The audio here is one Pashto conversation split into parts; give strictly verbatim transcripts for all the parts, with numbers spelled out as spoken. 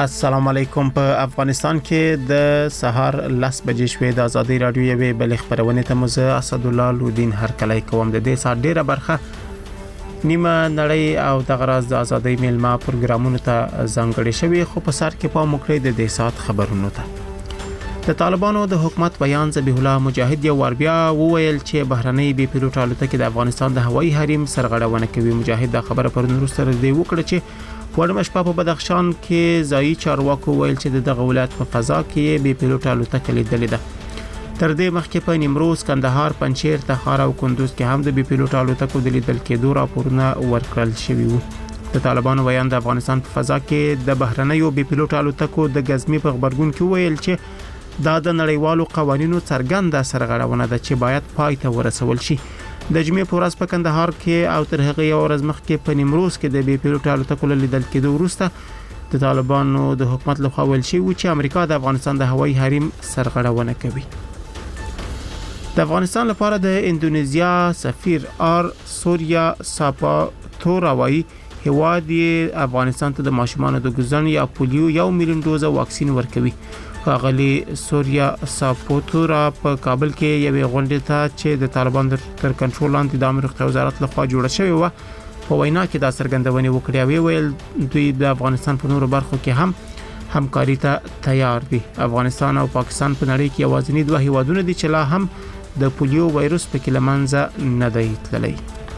السلام علیکم. په افغانستان کې د سهار لس بجې شوې د ازادي رادیو یوې بل خبرونه ته مزه اسد الله لودین هر کله کوم د دې سات ډیره برخه نیمه نړۍ او د غراز د ازادي میلمه پروګرامونو ته ځانګړي شوی، خو په سر کې پام وکړئ د دې سات خبرونو ته. د طالبانو د حکومت بیان ذبیح الله مجاهد یو ور بیا وویل چې بهرنۍ بي پیلوټ الوتکې د افغانستان د هوایي حریم سرغړونه کوي. مجاهد دا خبره پر نورستر دی وکړه چې وړمش په بدخشان کې ځایي چارواکو ویل چې دغه ولایت په فضا کې بي پیلوټ الوتکه لیدلې ده. تر دې مخکې په نیمروز، کندهار، پنجشیر، تخار او کندوز کې هم د بي پیلوټ الوتکو د لیدل کېدو راپورونه ورکړل شوي وو. د طالبانو بیان د افغانستان په فضا کې د بهرنیو بي پیلوټ الوتکو د غزمي په خبرګون کې ویل چې دا د نړیوالو قوانینو څرګنده سرغړونه ده چې باید پای ته ورسول شي. د جمعې په ورځ په کندهار کې او تر هغه یو ورځ مخکې په نیمروز کې د بي پیلوټ الوتکو لیدل کېدو وروسته د طالبانو د حکومت لخوا ویل شوی چې امریکا د افغانستان د هوایي حریم سرغړونه کوي. د افغانستان لپاره د اندونیزیا سفیر آر سوریا ساپاتوراوي هواد افغانستان ته د ماشومانو د ګزن یا پولیو یو میلیون ډوزه واکسین ورکوي. غالي سوریا ساپوتورا په کابل کې یوې غونډې ته چې د طالبان تر کنټرول لاندې د امر روغتیا وزارت لخوا جوړه شوې و په وینا کې دا څرګندونې وکړې او ویل دوی د افغانستان په نورو برخو کې هم همکاري ته تیار دي. افغانستان او پاکستان په نړۍ کې یوازینی دوه هیوادونه دي چې لا هم د پولیو وایروس په کې لمنځه نه دی تللی.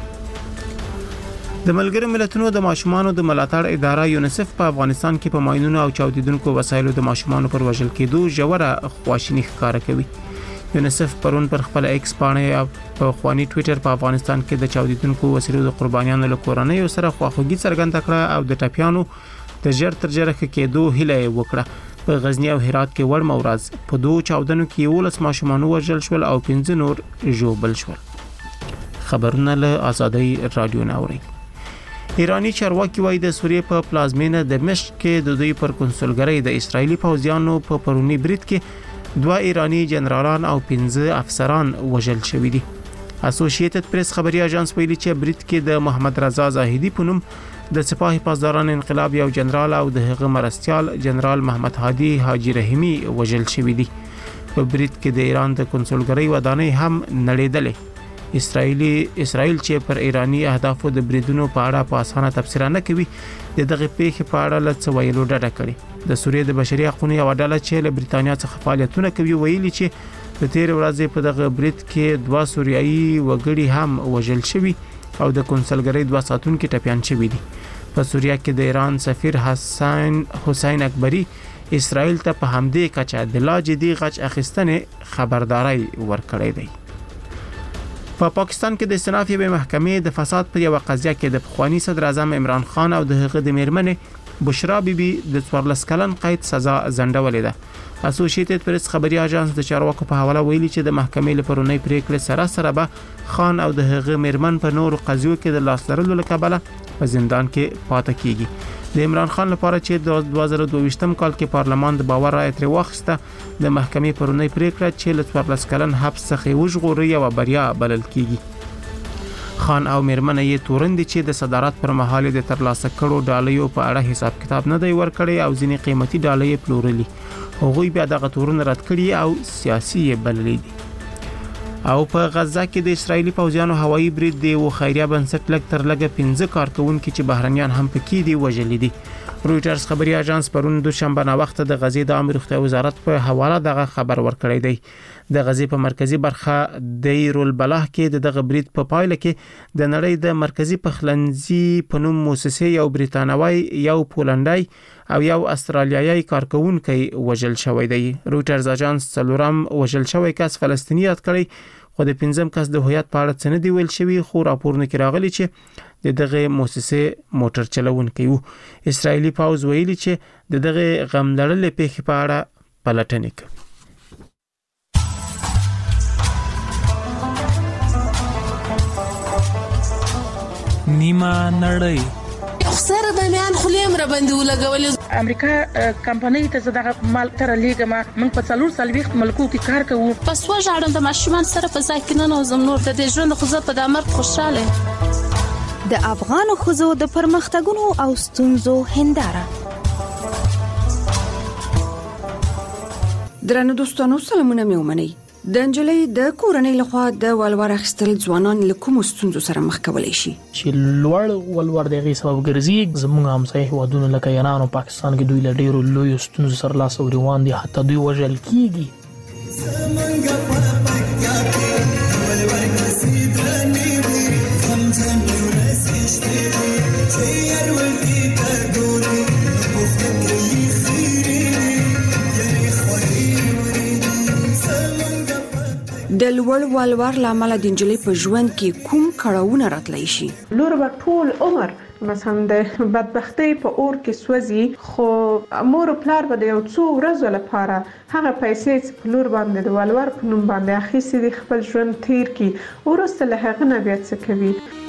د ملګرو ملتونو د ماشومانو د ملاتړ اداره یونیسف په افغانستان کې په ماینونو او چاودیدونکو وسایلو د ماشومانو پر وژل کېدو ژوره خواشیني ښکاره کوي. یونیسف پرون پر خپل ایکس باندې په خواني ټوئیټر په افغانستان کې د چاودیدونکو وسایلو د قربانیانو له کورنۍ سره خواخوږي څرګنده کړه او د ټپیانو د ژر تر ژره کېدو هیله وکړه. په غزنی او هرات کې وړ مورز په دوه چاودنو کې ولس ماشومان وژل شول او پنځه نور ژوبل شول. خبرونه له ازادي رادیو ناوړي. ایرانی چارواکي وایي د سوریې په پلازمینه دمشق کې د دوی پر کنسولګرۍ د اسرایلی پوځیانو په پرونی برید کې دوه ایرانی جنرالان او پنځه افسران وژل شوي دي. اسوسییټډ پریس خبري اژانس ویلي چې برید کې د محمد رضا زاهدی په نوم د سپاه پاسداران انقلاب یو جنرال او د هغه مرستيال جنرال محمد هادي حاجی رحیمی وژل شوي دي. په برید کې د ایران د کنسولګرۍ ودانۍ هم نړیدلې. اسرایلی اسرائیل چې پر ایرانی اهدافو د بریدونو په اړه په اسانه تفسیر نه کوي د دغه پیښې په اړه لڅ ویلو ډډه کړې. د سوریې د بشري حقوقو یو ډله چې له بریتانیا څخه فعالیتونه کوي ویلي چې په تیر ورځ په دغه برید کې دوه سوریایي وګړي هم وژل شوي او د کنسولګرۍ دوه ساتونکو ټپيان شوي دي. په سوریه کې د ایران سفیر حسین حسین اکبری اسرائیل ته په همدې کچه د لا جدي غچ اخیستنې خبرداري ورکړې ده. په پا پاکستان کې د استئناف یوې محکمې د فساد په یو قضیه کې د پخوانی صدر اعظم عمران خان او د هغه د میرمنې بشرا بیبي د څوارلس کلن قید سزا ځنډولې ده. اسوسییټډ پریس خبري اژانس د چارواکو په حواله ویلي چې د محکمې لپاره پریکړه سره سره به خان او د هغه میرمن په نورو قضیو کې د لاس لرلو لپاره په زندان کې پاتې کیږي. د عمران خان لپاره چې د دوه زره دوه کال کې پارلمان د باور رائے تر واخسته د محکمې پرونی پریکړه چې ل څوارلس کلن حبس څخه وژغوري او بریا بلل کیږي. خان او میرمن یې تورن دي چې د صدارت پر مهال د ترلاسه کړو ډالۍ په اړه حساب کتاب نه دی ورکړی او ځینې قیمتي ډالۍ پلورلي. هغوی بیا دغه تورن رد کړي او سیاسي بللي دي. او په غزه کې د اسرایلی پوځیانو هوایي برید دی او خیریه بنسټ لګ تر لګ پنځه کارکونکو چې بهرنیان هم پکې دي وژل دي. رويټرز خبري اژانس پرون دوشنبه نا وخت د غزې د امر روغتیا وزارت په حواله دغه خبر ورکړی دی. د غزې په مرکزی برخه دیر البلح کې دغه برید په پایله کې د نړۍ د مرکزی پخلنځي په نوم مؤسسه یو بریتانوي یو پولندای او یو استرالیایي کارکونکو وژل شوی دی. رويټرز اژانس څلورم وژل شوی کس فلسطینی یاد کړی، خو د پنځم کس د هویت په اړه څه نه دی ویل شوی، خو راپورونه کې راغلي چې د دغه مؤسسه موټر چلوونکی وو. اسرایلی پاوز ویلي چې د دغه غم لړلې پیښې په اړه پلټنه کوي. نیمه نړۍ خسر د میان خلیم را باندې ولګول. امریکا کمپنۍ ته زړه مال تر لیګما موږ په څلور سلويخت ملکو کې کار کوو. پس وژاړم د ماشومان سره په ځای کې نه نوزم نور د دې ژوند خو زه په دمر خوشاله. د افغان خزو د پرمختګونو او ستونزو هنداره درنو دوستانو سلامونه مې ومنئ. د انجلۍ د کورنۍ لخوا د ولور اخیستل ځوانان له کومو ستونزو سره مخ کولی شي؟ چې لوړ ولور دغه سبب ګرځي زموږ همسایه هیوادونه لکه ایران او پاکستان کې دوی له ډیرو لویو ستونزو سره لاس او روان دي، حتی دوی وژل کیږي. د لوړ ولور لامل د انجلۍ په ژوند کې کوم کړهونه راتلی شي؟ لور به ټول عمر مثلا د بدبختی په اور کې سوځي، خو مور او پلار به د یو څو ورځو لپاره هغه پیسې چې په لور باندې د ولور په نوم باندې اخیستې دي خپل ژوند تیر کړي، وروسته له هغه نه بیا څه کوي؟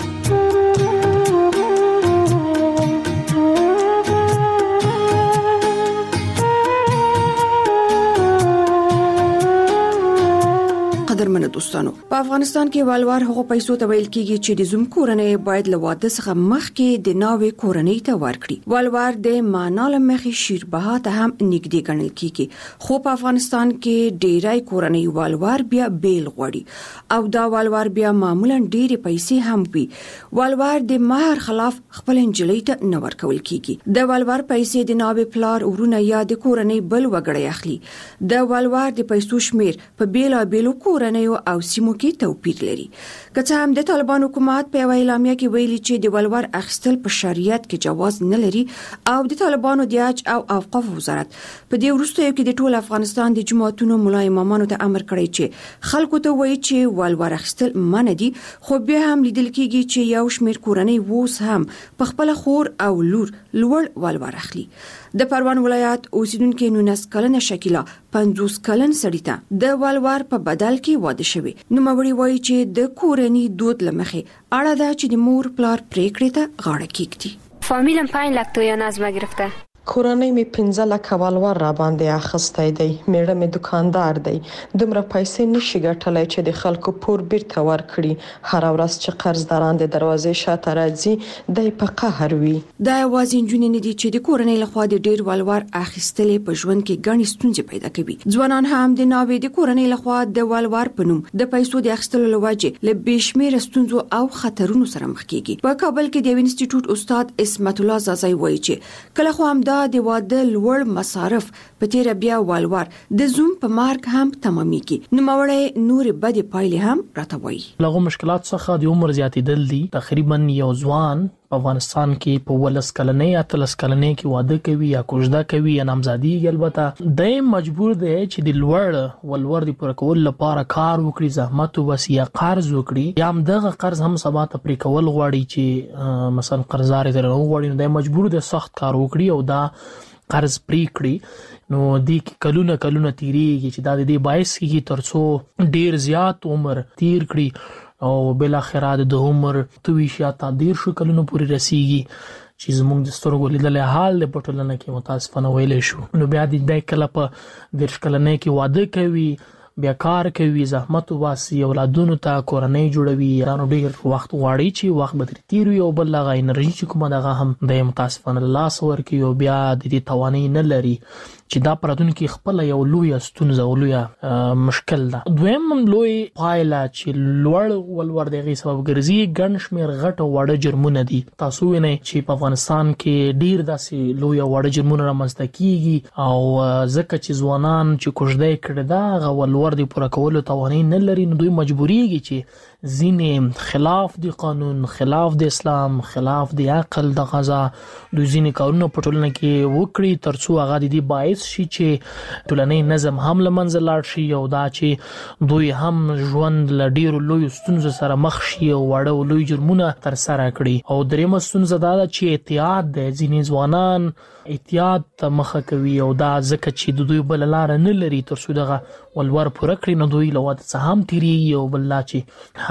قدرمنو دوستانو، په افغانستان کې ولور هغو پیسو ته ویل کیږي چې د زوم کورنۍ باید له واده څخه مخکې د ناوې کورنۍ ته ورکړي. ولور د معنا له مخې شیربها ته هم نږدې ګڼل کیږي، خو په افغانستان کې ډیری کورنۍ ولور بیا بیل غواړي او دا ولور بیا معمولا ډیرې پیسې هم وي. ولور د مہر خلاف خپل انجلۍ ته نه ورکول کیږي. د ولور پیسې د ناوې پلار ورونه یا د کورنۍ بل وګړی اخلي. د ولور د پیسو شمیر په بیلابیلو کورنۍ او سیمو کې توپیر لري. که څه هم د طالبان حکومت په یوه اعلامیه کې ویلي چې د ولور اخیستل په شریعت کې جواز نه لري او د طالبانو د حج او اوقاف وزارت په دې وروستیو کې د ټول افغانستان د جماعتونو ملا امامانو ته امر کړی چې خلکو ته وایي چې ولور اخیستل منع دي، خو بیا هم لیدل کېږي چې یو شمېر کورنۍ اوس هم په خپله خور او لور لوړ ولور اخلي. د پروان ولایت اوسیدونکو نونس کلنه شکیلا پنځوس کلن سړی ته د ولور په بدل کې واده شوی. نوموړی وایي چې د کورنۍ دود لمخې اړه ده چې د مور پلار پریکړې ته غاړه کېږدي. فامیلم پنج لک تویان از ما گرفته. کورنۍ می پنځه لکه ولور را باندې اخیستی دی. میړه می دکاندار دی. دومره پیسې نشي ګټلی چې د خلکو پور بیرته ورکړي. هر ورځ چې قرضداران د دروازې شاته راځي دی په قهر وي. دا یوازې نجونې نه دي چې د کورنۍ لخوا د ډیر ولور اخیستلې په ژوند کې ګڼې ستونزې پیدا کوي. ځوانان هم د ناوې د کورنۍ لخوا د ولور په نوم د پیسو د اخیستلو له وجې له بې شمېره ستونزو او خطرونو سره مخ کیږي. په کابل کې د یو انسټیټیوټ استاد اسمت الله زازای وایي چې کله خو هم د واده لوړ مصارف په تیر بیا ولور د زوم په مرګ هم تمامېږي. نوموړی نور بد پایلې هم راته وایي. لغو مشکلات څخه د عمر زیاتېدل دي. تقریبا یو ځوان په افغانستان کې په ولس کلنۍ یا تلس کلنۍ کې واده کوي یا کوژده کوي یا نامزادیږي، البته د مجبور دی چې د لوړ ولور د پوره کولو لپاره کار وکړي، زحمت وباسي یا قرض وکړي، یا هم دغه قرض هم سبا ته پرې کول غواړي چې مثلا قرضدار یې ترې وغواړي، نو دی مجبور دی سخت کار وکړي او دا قرض پرې کړي. نو دې کې کلونه کلونه تیریږي چې دا د دې باعث کېږي تر څو ډیر زیات عمر تیر کړي او بل اخره د عمر تویش یا تدیر شو کلونو پورې رسیږي چې زموږ د سترګو لیدل حال د پټولنه کې متاسفانه ویلې شو. نو بیا د کله په دیرش کلنۍ کې واده کوي، بیا کار کوي، زحمت وباسي، اولادونو ته کورنۍ جوړوي، دا نو ډیر وخت غواړي چې وخت به ترې تیر وي او بل هغه انرژي چې کومه دغه هم د متاسفانه لاس ورکوي او بیا د دې توانایي نه لري چې دا پراتونکو خپل یو لوی ستونزه او لوی مشکل ده. دویم لوی پایله چې لوړ ولور دغه سبب ګرځي ګڼ شمېر غټ او وړه جرمونه دي. تاسو وینئ چې په افغانستان کې ډیر داسې لوی او وړه جرمونه رامنځته کیږي او ځکه چې ځوانان چې کوژده کړي دا هغه ولور د پوره کولو توانایي نه لري، نو دوی مجبوریږي چې ځینې خلاف د قانون، خلاف د اسلام، خلاف د عقل د غذا دوی ځینې کارونه په ټولنه کې وکړي تر څو هغه د دې باعث شي چې ټولنیز نظم هم له منځه لاړ شي او دا چې دوی هم ژوند له ډیرو لویو ستونزو سره مخ شي او واړه او لوی جرمونه ترسره کړي. او دریمه ستونزه دا ده چې احتیاط دی. ځینې ځوانان احتیاط ته مخه کوي او دا ځکه چې د دوی بل لار نه لري تر څو دغه ولور پوره کړي، نو دوی له واده څخه هم تیریږي او بل لا چې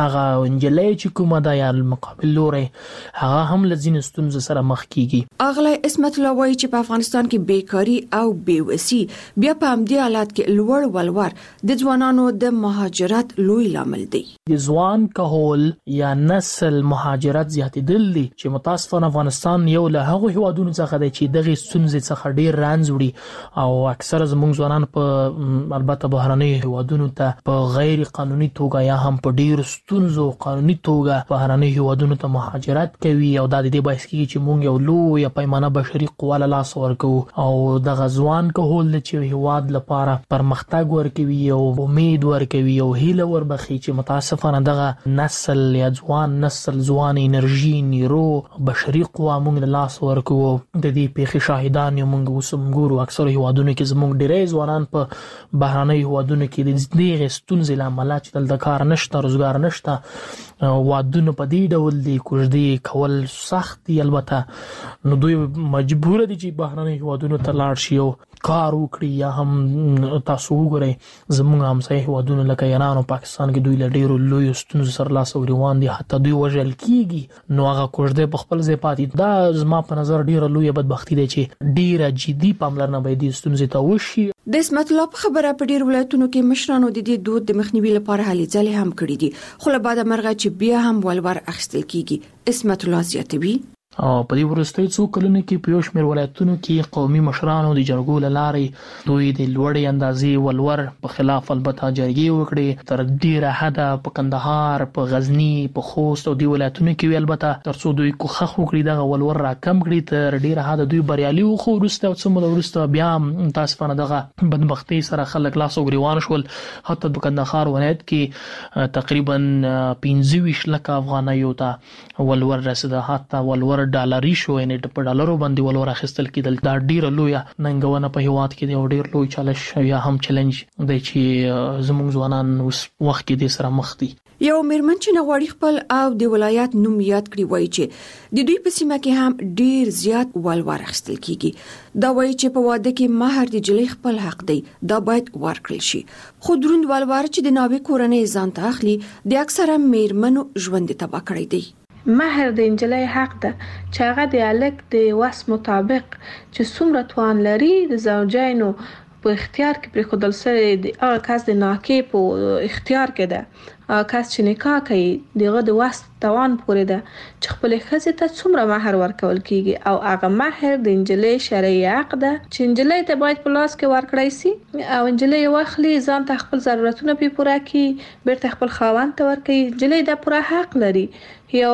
هغه انجلې چې کومه د یا مقابل لوري هغه هم لزین ستونزې سره مخ کیږي. اغله اسمت الله وایي چې په افغانستان کې بیکاری او بیوسی بیا په همدې حالات کې لوړ ولور د ځوانانو د مهاجرت لوی لامل دی. د ځوان کهول یا نسل مهاجرت زیاتېدل دي چې متاسفانه افغانستان یو له هغو هیوادونو څخه دی چې دغه ستونزې څخه ډیر رانځ وړي او اکثره زموږ ځوانان په البته بهرنۍ هیوادونو ته په غیر قانوني توګه یا هم په ډیر ستونزو قانوني توګه بهرنۍ هیوادونو ته مهاجرت کوي او دا د دې باعث کیږي چې موږ یو لوی پیمانه بشري قوا له لاس ورکو او د غزوان کهول چې هیواد لپاره پرمختګ ورکوي او امید ورکوي او هیله وربخي چې متاسفانه دغه نسل یا ځوان نسل ځوان انرژي نیرو بشري قوا موږ له لاس ورکو. د دې پیښې شاهدان یو موږ وسم ګورو اکثر هیوادونو کې زموږ ډېری ځوانان په بهرنۍ هیوادونو کې د دې ستونزې لامل چې دلته کار نشته روزګار نشته وادونه په دې ډول دي کوژدې کول سخت دي. البته نو دوی مجبور دي چې بهرنۍ هیوادونو ته لاړ شي او کار وکړي یا هم تاسو وګورئ زموږ همسایه هیوادونه لکه ایران او پاکستان کې دوی له ډیرو لوی ستونزو سره لاس روان دي حتی دوی وژل کیږي نو هغه کوژدې په خپل ځای پاتې دا زما په نظر ډیره لوی بدبختی ده چې ډیره جدي پاملرنه باید د ستونزې ته وشي. د اسمت الله په خبره په ډیر ولایتونو کې مشرانو د دې دود د مخنیوي لپاره هلې ځلې هم کړې دي خو له بعد مرغه چې بیا هم ولور اخیستل کیږي. اسمت الله زیاتوي او په دې ورستۍ څو کلونو کې په یو شمېر ولایتونو کې قومي مشرانو د جرګو له لارې دوی د لوړې اندازې ولور په خلاف البته جرګې وکړې تر ډیره حده په کندهار په غزنی په خوست او د ولایتونو کې البته تر څو دوی کوخه وکړي دغه ولور را کم کړي تر ډیره حده دوی بریالي وو خو ورسته او څومره ورسته بیا تاسفانه دغه بدبختی سره خلک لاس وګریوان شول. حتی د کندهار ولایت کې تقریبا پنځه ویشت لکه افغانیو ته ولور رسیده حتی ولور ډالري شو یعنی په ډالرو باندې ولور اخیستل کېدل. دا ډیره لوی ننګونه په هیواد کې دی او ډیر لوی چالش یا هم چیلنج دی چې زموږ ځوانان اوس وخت کې د سره مخ دي. یو میرمن چې نغواړي خپل او د ولایت نوم یاد کړي وایي چې د دوی په سیمه کې هم ډیر زیات ولور اخیستل کیږي. دا وایي چې په واده کې مہر د جلۍ خپل حق دی دا باید ورکړل شي خو دروند ولور چې د ناوې کورنۍ ځان ته اخلي د اکثره میرمنو ژوند تباه کړی دی. مہر د انجلۍ حق ده چې هغه د الک د وس مطابق چې څومره توان لري د زوجینو په اختیار کې پرې خودل سره د هغه کس د ناکې په اختیار کې ده هغه کس چې نکاح کوي دغه د وس توان پورې ده چې خپل ښځې ته څومره مہر ورکول کیږي او هغه مہر د انجلۍ شرعي حق ده چې انجلۍ ته باید په لاس کې ورکړی سي او انجلۍ واخلي ځان ته خپل ضرورتونه پی پوره کړي بیرته خپل خاوند ته ورکړي. انجلۍ د پوره حق لري یو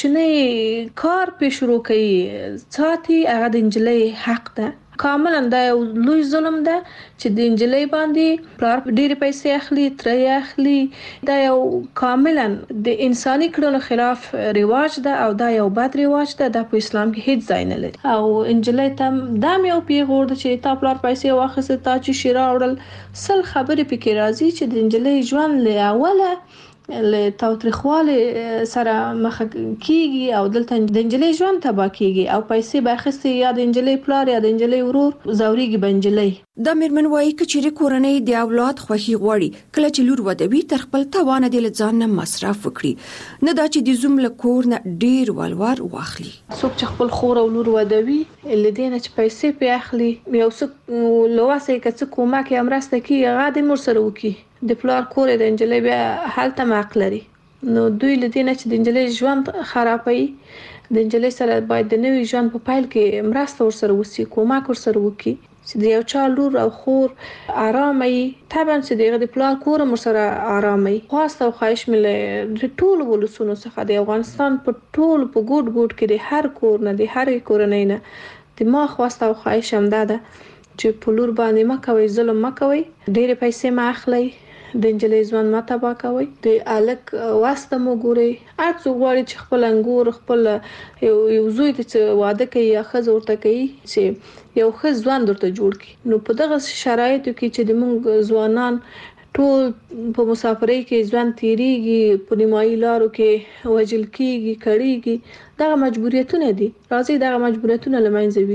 کوچنی کار په شروع کوي ساتي هغه د انجلۍ حق ده. کاملا دا یو لوی ظلم ده چې د انجلۍ باندې پلار ډېر پیسې اخلي ترې اخلي دا یو کاملا د انساني کړنو خلاف رواج ده او دا یو بد رواج ده د په اسلام کې هیڅ ځای نه لري او انجلۍ ته دا یو پیغور ده چې تا پلار پیسې واخیسته تا چې شیرا وړل سل خبرې پکې راځي چې د انجلۍ ژوند له اوله له تاوتریخواله سره مخ کیږي او دلته د انجلۍ ژوند تباه کیږي او پیسې باخستې یا د انجلۍ پلار یا د انجلۍ ورور زوريږي بنجلۍ. د میرمن وایي کچېری کورنۍ د اولاد خوښي غواړي کله چې لور ودوي تر خپل توان د لځان نه مصرف وکړي نه دا چې د زوم له کور نه ډیر ولور واخلي. څوک چې خپل خور او لور ودوي لدینه چې پیسې په اخلي یو څوک لواسه کڅ کومه کې امرسته کی هغه د مر سره وکي د پلار کور د انجلۍ بیا حالت معق لري نو دوی لدینه چې د انجلۍ ژوند خرابوي د انجلۍ سره باید د نوې ژوند په پایل کې مرسته ورسره وسی کومک ورسره وکي چې د یو چا لور او خور آرامي طبعا چې دغه د پلار کور مر سره آرامي خواسته او خواهش مله د ټول ولسونو څخه د افغانستان په ټول په ګډ ګډ کې د هر کور نه د هر کورنۍ نه د ما خواسته او خواهش هم ده چې په لور باندې ما کوي ظلم ما کوي ډېر پیسې ما اخلي د انجلۍ ژوند ما تبا کوي د الک واسطه مو ګوري اته غواړي چې خپل انګور خپل یو زوی ته واده کوي یا خزه ورته کوي چې یو خز ژوند ورته جوړ کړي نو په دغه شرایطو کې چې د موږ ځوانان ټول په مسافرۍ کې ژوند تیریږي په نیمایي لارو کې وجل کیږي کړيږي دغه مجبوریتونه دي راځي دغه مجبوریتونه لمنځه ویسو.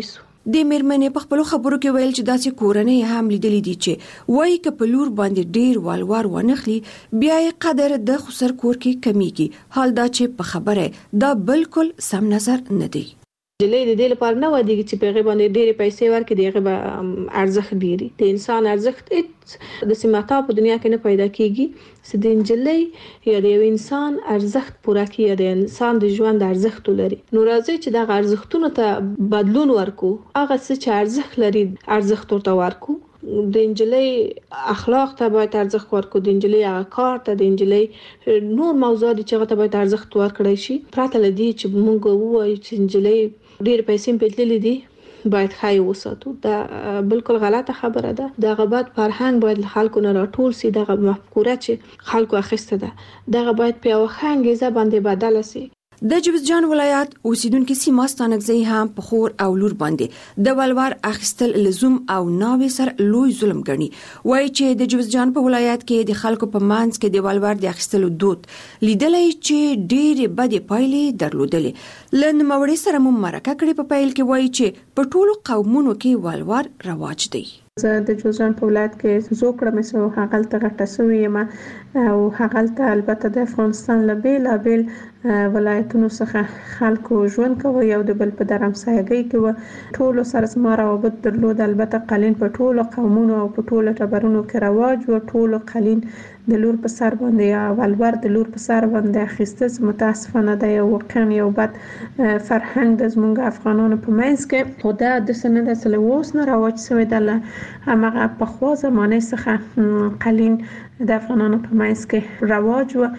د میرمنې په خپل خبرو کې ویل چې داسې کورنۍ هم لیدلې دي چې وایي ک په لور باندې ډیر والوار ونخلي بیا یې قدر د خسر کور کې کمیږي، حال دا چې په خبره دا بالکل سم نظر نه دی. جلې د دې لپاره نه ودیږي چې په غیبه باندې ډېرې پیسې ورکړي، دغه به ارزښت ډېری د انسان ارزښت د سیماتا په دنیا کې نه پیدا کیږي چې د انجلۍ یا د یو انسان ارزښت پوره کیږي، د انسان د ژوند ارزښت لري. نو راځي چې دغه ارزښتونو ته بدلون ورکو، هغه څه چې ارزښت لري ارزښت ورته ورکو. د انجلۍ اخلاق ته باید ارزښت ورکو، د انجلۍ هغه کار ته، د انجلۍ نور موضوعات چې هغه ته باید ارزښت ورکړی شي، پرته له دې چې موږ ووایو چې انجلۍ ډېر پیسې پیتلې دي باید خای وساتو. دا بالکل غلطه خبره ده. دغه بد فرهنګ باید خلکو نه راټول سي، دغه مفکوره چې خلکو اخیسته ده دغه باید په یو ښه انګیزه باندې بدل سي. د جوزجان ولایت اوسیدونکو سیمه ستانکزی هم په خور او لور باندې د ولور اخیستل لزوم او ناوې سر لوی ظلم ګڼي. وایي چې د جوزجان په ولایت کې د خلکو په منځ کې د ولور د اخیستلو دود لیدلې چې ډېرې بدې پایلې درلودلې. لن موري سره مو مرکه کړې په پیل کې وایي چې په ټولو قومونو کې ولور رواج دی. زه د جوزجان په ولایت کې زو کړم چې هغه ته غټه سوې یم او هغه ته البته د افغانستان له بیلابیل ولایتونو څخه خلکو ژوند کوي او د بل په درمسایګۍ کې و ټولو سره زما روابط درلود. البته قالین په ټولو قومونو او په ټولو ټبرونو کې رواج و. ټولو قالین د لور په سر باندې یا ولور د لور په سر باندې اخیسته متاسفانه د یو واقعا یو بد فرهنګ د زمونږ افغانانو په منځ کې خو دا د سنه د سل اوس نه رواج شوی دی. همغه په خوا زمانه څخه قالین د افغانانو په منځ کې رواج و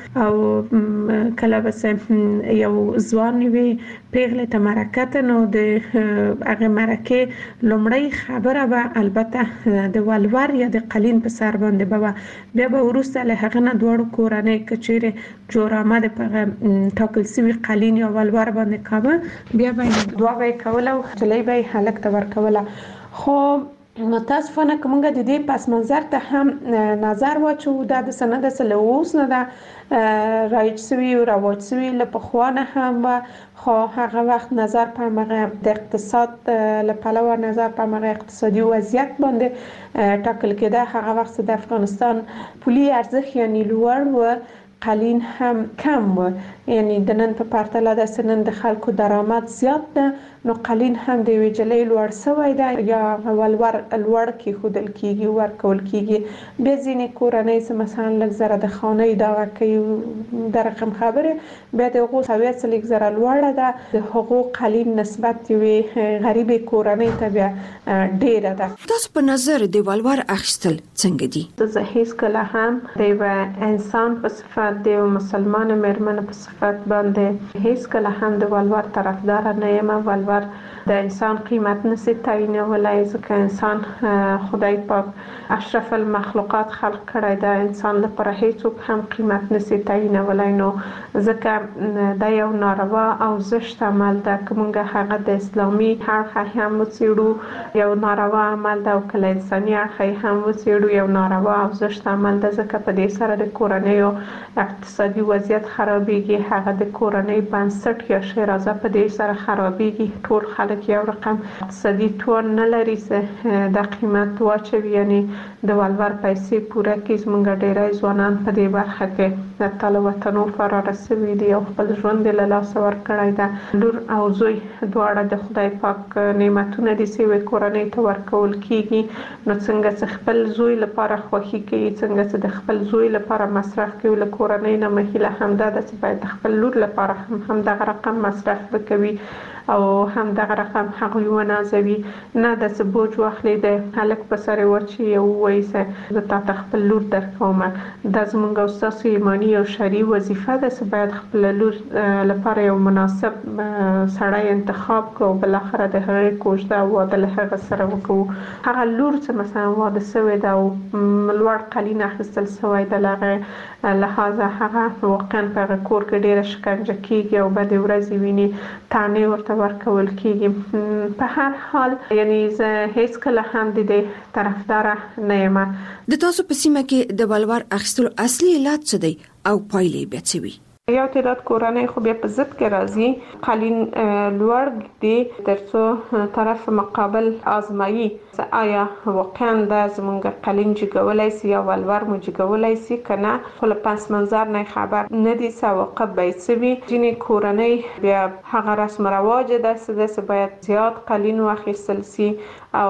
او کله بس یو ځوان وی پیغله ته مرکه نو د هغه مرکه لومړی خبره به البته د ولور یا د قالین په سر باندې به بیا به ورسته له هغه نه دوړو کورنۍ کچېره جوړ آمد په ټاکل سوي قالین یا ولور باندې کاوه، بیا به دوا به کوله او چلې به هلک ته ورکوله. خو متاسفانه کومه د دې پس منظر ته هم نظر واچو دا د سند سره اوس نه دا رایج سوي او رواج سوي له پخوانه هم خو هغه وخت نظر په مغه د اقتصاد له پلوه نظر په مغه اقتصادي وضعیت باندې ټاکل کېده. هغه وخت د افغانستان پولي ارزښت یعنی لوړ و، قالین هم کم و، یعنی د نن په پرتله د سنن د خلکو درآمد زیات ده نو قالین هم د ویجلې لوړ سوی ده یا ولور لوړ کې خودل کیږي ورکول کیږي. به ځینې کورنۍ چې مثلا لږ زره د خانه دا کوي د رقم خبره به د حقوق سویت لږ زره لوړه ده، د حقوق قالین نسبت وي غریب کورنۍ ته بیا ډیره ده. تاسو په نظر د ولور اخیستل څنګه دي؟ زه هیڅ کله هم د انسان په صفت د مسلمان مېرمن په صفت باندې هیڅ کله هم د ولور طرفدار نه یم. ولور د انسان قیمت نشي تعیینولای، ځکه انسان خدای پاک اشرف المخلوقات خلق کړی دا انسان لپاره هیڅوک هم قیمت نشي تعیینولای. نو ځکه دا یو ناروا او زشت عمل ده که موږ هغه د اسلامي اړخ هم وڅېړو یو ناروا عمل ده او کله انساني اړخ هم وڅېړو یو ناروا او زشت عمل ده، ځکه په دې سره د کورنیو اقتصادي وضعیت خرابېږي، هغه د کورنۍ بنسټ یا شیرازه په دې سره خرابېږي. ټول خلک یو رقم اقتصادي توان نه لري چې د قیمت واچوي یعنی د ولور پیسې پوره کړي. زموږ ډېری ځوانان په دې برخه کې د تل وطنو فراره سوي دي او خپل ژوند له لاسه ورکړی ده. لور او زوی دواړه د خدای پاک نعمتونه دي چې کورنۍ ته ورکول کیږي. نو څنګه چې خپل زوی لپاره خوښي کوي، څنګه چې د خپل زوی لپاره مصرف کوي، له کورنۍ نه مهیله همدا ده چې باید خپل لور لپاره هم همدغه رقم مصرف وکوي او هم دغه رقم هغوی ونازوي. نه د څه بوج واخلي د هلک په سر وچی او وایي چې زه تاته خپل لور درکوم. دا زموږ او ستاسو ایماني او شرعي وظیفه ده چې باید خپل لور لپاره یو مناسب سړی انتخاب کړو، بالاخره د هغې کوژده او واده له هغه سره وکړو. هغه لور چې مثلا واده سوې ده او لوړ قالین اخیستل سوی ده، له هغې لحاظه هغه واقعا په هغه کور کې ډېره شکنجه کیږي او بدې ورځې ویني، طعنې ورته ورکول کیږي. په هر حال یعنی زه هیڅ کله هم د دې طرفدار نه یم. د تاسو په سیمه کې د ولور اخیستلو اصلي علت څه دی او پایلې به څه وي؟ یو تعداد کورنۍ خو بیا په ضد کې راځي قالین لوړ دی ترڅو طرف مقابل آزمایي آیا واقعا د زمونږ قالین جګولای سي یا ولور مو جګولای سي کنه، خو له پس منظر نه خبر نه دي سواقب باید سوي. ځینې کورنۍ بیا هغه رسم رواج داسې داسې باید زیات قالین واخیستل سي او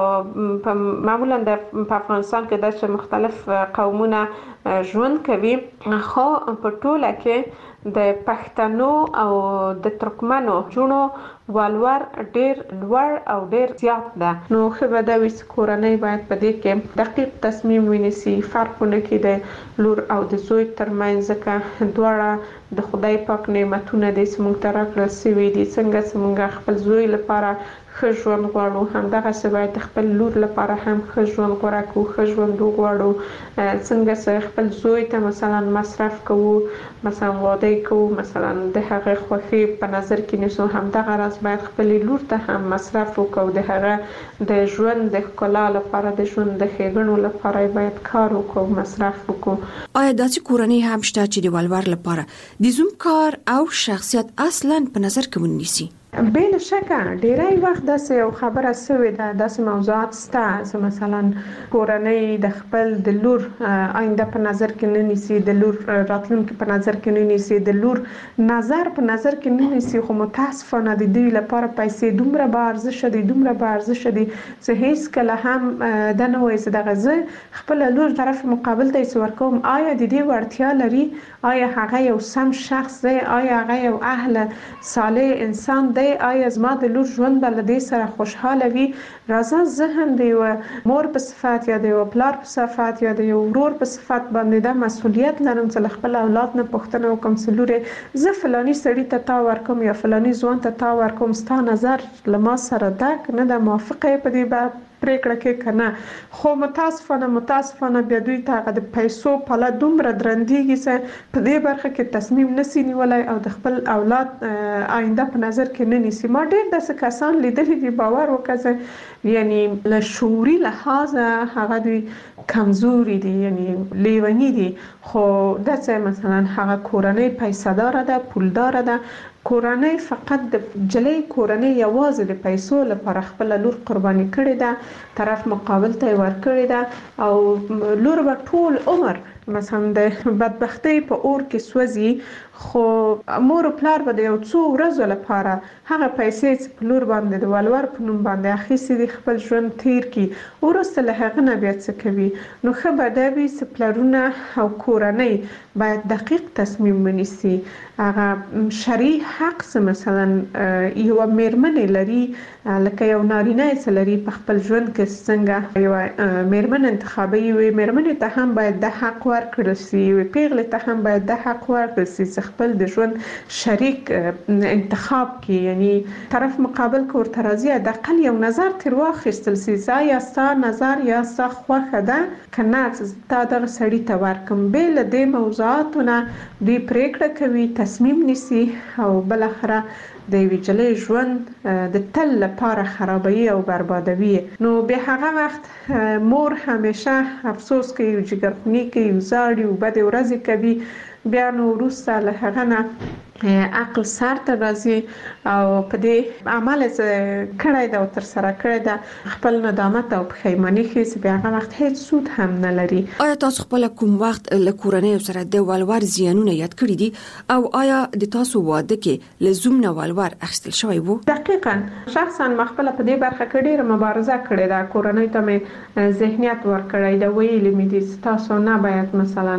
معمولا د افغانستان کې داسې مختلف قومونه ژوند کوي، خو په ټوله کې د پښتنو او د ترکمنو جونو ولور ډیر لوړ او ډیر زیات ده. نو خو به د ویس کورنۍ باید په دې کې دقیق تصمیم ونیسي، فرقونه کې د لور او د زوی ترمنځ، ځکه دواړه د خدای پاک نعمتونه دي چې موږ ته راکړل شوي دي. څنګه چې موږ خپل زوی لپاره ښه ژوند غواړو، همدغسې باید د خپل لور لپاره هم ښه ژوند غوره کړو، ښه ژوند وغواړو. څنګه چې خپل زوی ته مثلا مصرف کوو، مثلا واده کوو، مثلا د هغې خوښي په نظر کې نیسو، همدغه راز باید خپل لور ته هم مصرف وکړو، د هغه د ژوند د ښکلا لپاره، د ژوند د ښېګڼو لپاره باید کار وکړو، مصرف وکړو. آیا داسې کورنۍ هم شته چې د ولور لپاره د زوم کار او شخصیت اصلا په نظر کې ونیسي؟ بلا شکه ډیری وخت داسې یو خبره سوې ده، داسې موضوعات شته چې مثلا کورنۍ د خپل د لور آینده په نظر کې نه نیسي، د لور راتلونکي په نظر کې نه نیسي، د لور نظر په نظر کې نه نیسي، خو متاسفانه د دوی لپاره پیسې دومره با ارزښت دي، دومره با ارزښت دي چې هیڅ کله هم دا نه وایي چې دغه زه خپل لور طرف مقابل ته یې ورکوم، آیا د دې وړتیا لري، آیا هغه یو سم شخص دی، آیا هغه یو اهل صالح انسان دی، آیا زما د لور ژوند به له دې سره خوشحاله وي. راځه زه هم د یو مور په صفت یا د یو پلار په صفت یا د یو ورور په صفت باندې دا مسؤلیت لرم چې له خپل اولاد نه پوښتنه وکړم چې لورې زه فلاني سړي ته تا ورکوم یا فلاني ځوان ته تا ورکوم، ستا نظر له ما سره ده که نه ده، موافقه یې په دې پریکړه کې کنه. خو متاسفانه متاسفانه بیا دوی ته هغه د پیسو پله دومره درندېږي چې په دې برخه کې تصمیم نسی نیولای او د خپل اولاد آینده په نظر کې نه نیسي. ما ډېر داسې کسان لیدلي دي، باور وکړه، یعنی له شعوري لحاظه هغه دوی کمزوري دي، یعنی لیونی دي، خو داسې مثلا هغه کورنۍ پیسه داره ده، پولداره ده، کورنۍ فقط د جلۍ کورنۍ یوازې د پیسو لپاره خپل لور قرباني کړې ده، طرف مقابل ته یې ورکړې ده او لور به ټول عمر مثلا د بدبختۍ په اور کې سوځي، خو مور او پلار به د یو څو ورځو لپاره هغه پیسې چې په لور باندې د ولور په نوم باندې اخیستې دي خپل ژوند تیر کړي، وروسته له هغه نه بیا څه کوي. نو ښه به دا وي چې پلرونه او کورنۍ باید دقیق تصمیم ونیسي. هغه شرعي حق چې مثلا یوه میرمنې لري، لکه یو نارینه چې لري په خپل ژوند کې څنګه یوه میرمن انتخابوي، یوې میرمنې ته هم باید د حق ورکړل سي، یوې پیغلې ته هم باید د حق ورکړل سي چې خپل د ژوند شریک انتخاب کې، یعنی طرف مقابل که ورته راځي حداقل یو نظر ترې واخیستل سي چې آیا ستا نظر یا ستا خوښه ده که نه چې تا دغه سړي ته ورکړم. بې له دې موضوعاتو نه دوی پریکړه کوي، تصمیم نیسي او بالاخره د یوې جلۍ ژوند د تل لپاره خرابوي او بربادوي. نو بیا هغه وخت مور همیشه افسوس کوي، یو جګرخوني کوي، یو زاړي، یو بدې ورځې کوي، بیا نو وروسته له هغه نه عقل سر ته راځي او په دې عمل چې کړی ده او ترسره کړی ده خپل ندامت او پښیماني ښیي چې بیا هغه وخت هیڅ سود هم نه لري. آیا تاسو خپل کوم وخت له کورنۍ سره د ولور زیانونه یاد کړی دي او آیا د تاسو واده کې له زوم نه ولور اخیستل شوی وو؟ دقیقاً شخصا ما خپل په دې برخه کې ډېره مبارزه کړې ده. کورنۍ ته مې ذهنیت ورکړی ده، ویلي مې دي چې تاسو نه باید مثلا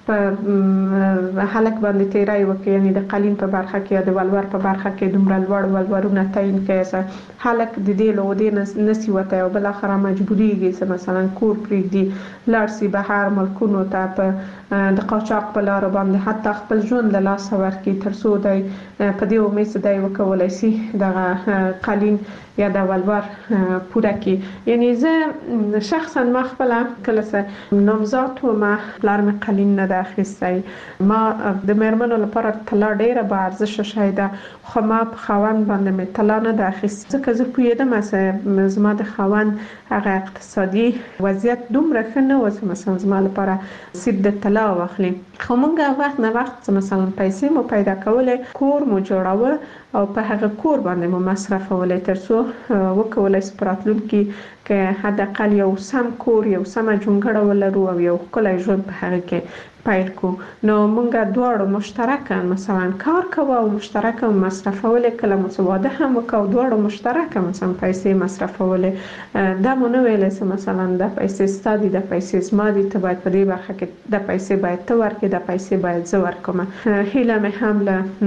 په هلک باندې تیری وکړي، یعنی د قالین په برخه کې یا د ولور په برخه کې دومره لوړ ولورونه تعیین کړي چې هلک د دې له ودې نسی وتی او بالاخره مجبوریږي چې مثلا کور پرېږدي، لاړ شي بهر ملکونو ته په د قاچاق په لارو باندې، حتی خپل ژوند له لاسه ورکړي تر څو دی په دې امید چې دی وکولی شي دغه قالین یا د ولور پوره کړي. یعنی زه شخصا ما خپله کله چې نامزاد وم پلار مې قالین نه ده اخیستی. ما د مېرمنو لپاره طلا ډېره با ارزش شای ده، خو ما په خاوند باندې می طلا نه ده اخیستې ځکه زه پوهېدم چې زما د خاوند هغه اقتصادي وضعیت دومره ښه نه و چې مثلا زما لپاره سیب د طلا واخلي. خو موږ وخت نه وخت مثلا پیسې مو پیدا کولې، کور مو جوړاوه او په هغه کور باندې مو مصرفولې تر څو وکولای شو په راتلونکي که حداقل یو سم کور، یو سمه جونګړه ولرو او یو ښکلی ژوند په هغه کې پیل کو. نو موږ دواړو مشترکاً مثلا کار کوو او مشترکاً مصرفولې، کله مو څه واده هم وکړو دواړو مشترکاً مثلا پیسې مصرفولې. دا مو نه ویلی چې مثلا دا پیسې ستا دي، دا پیسې زما دي، ته باید په دې برخه کې دا پیسې باید ته ورکړې، دا پیسې باید زه ورکړم. هیله مې هم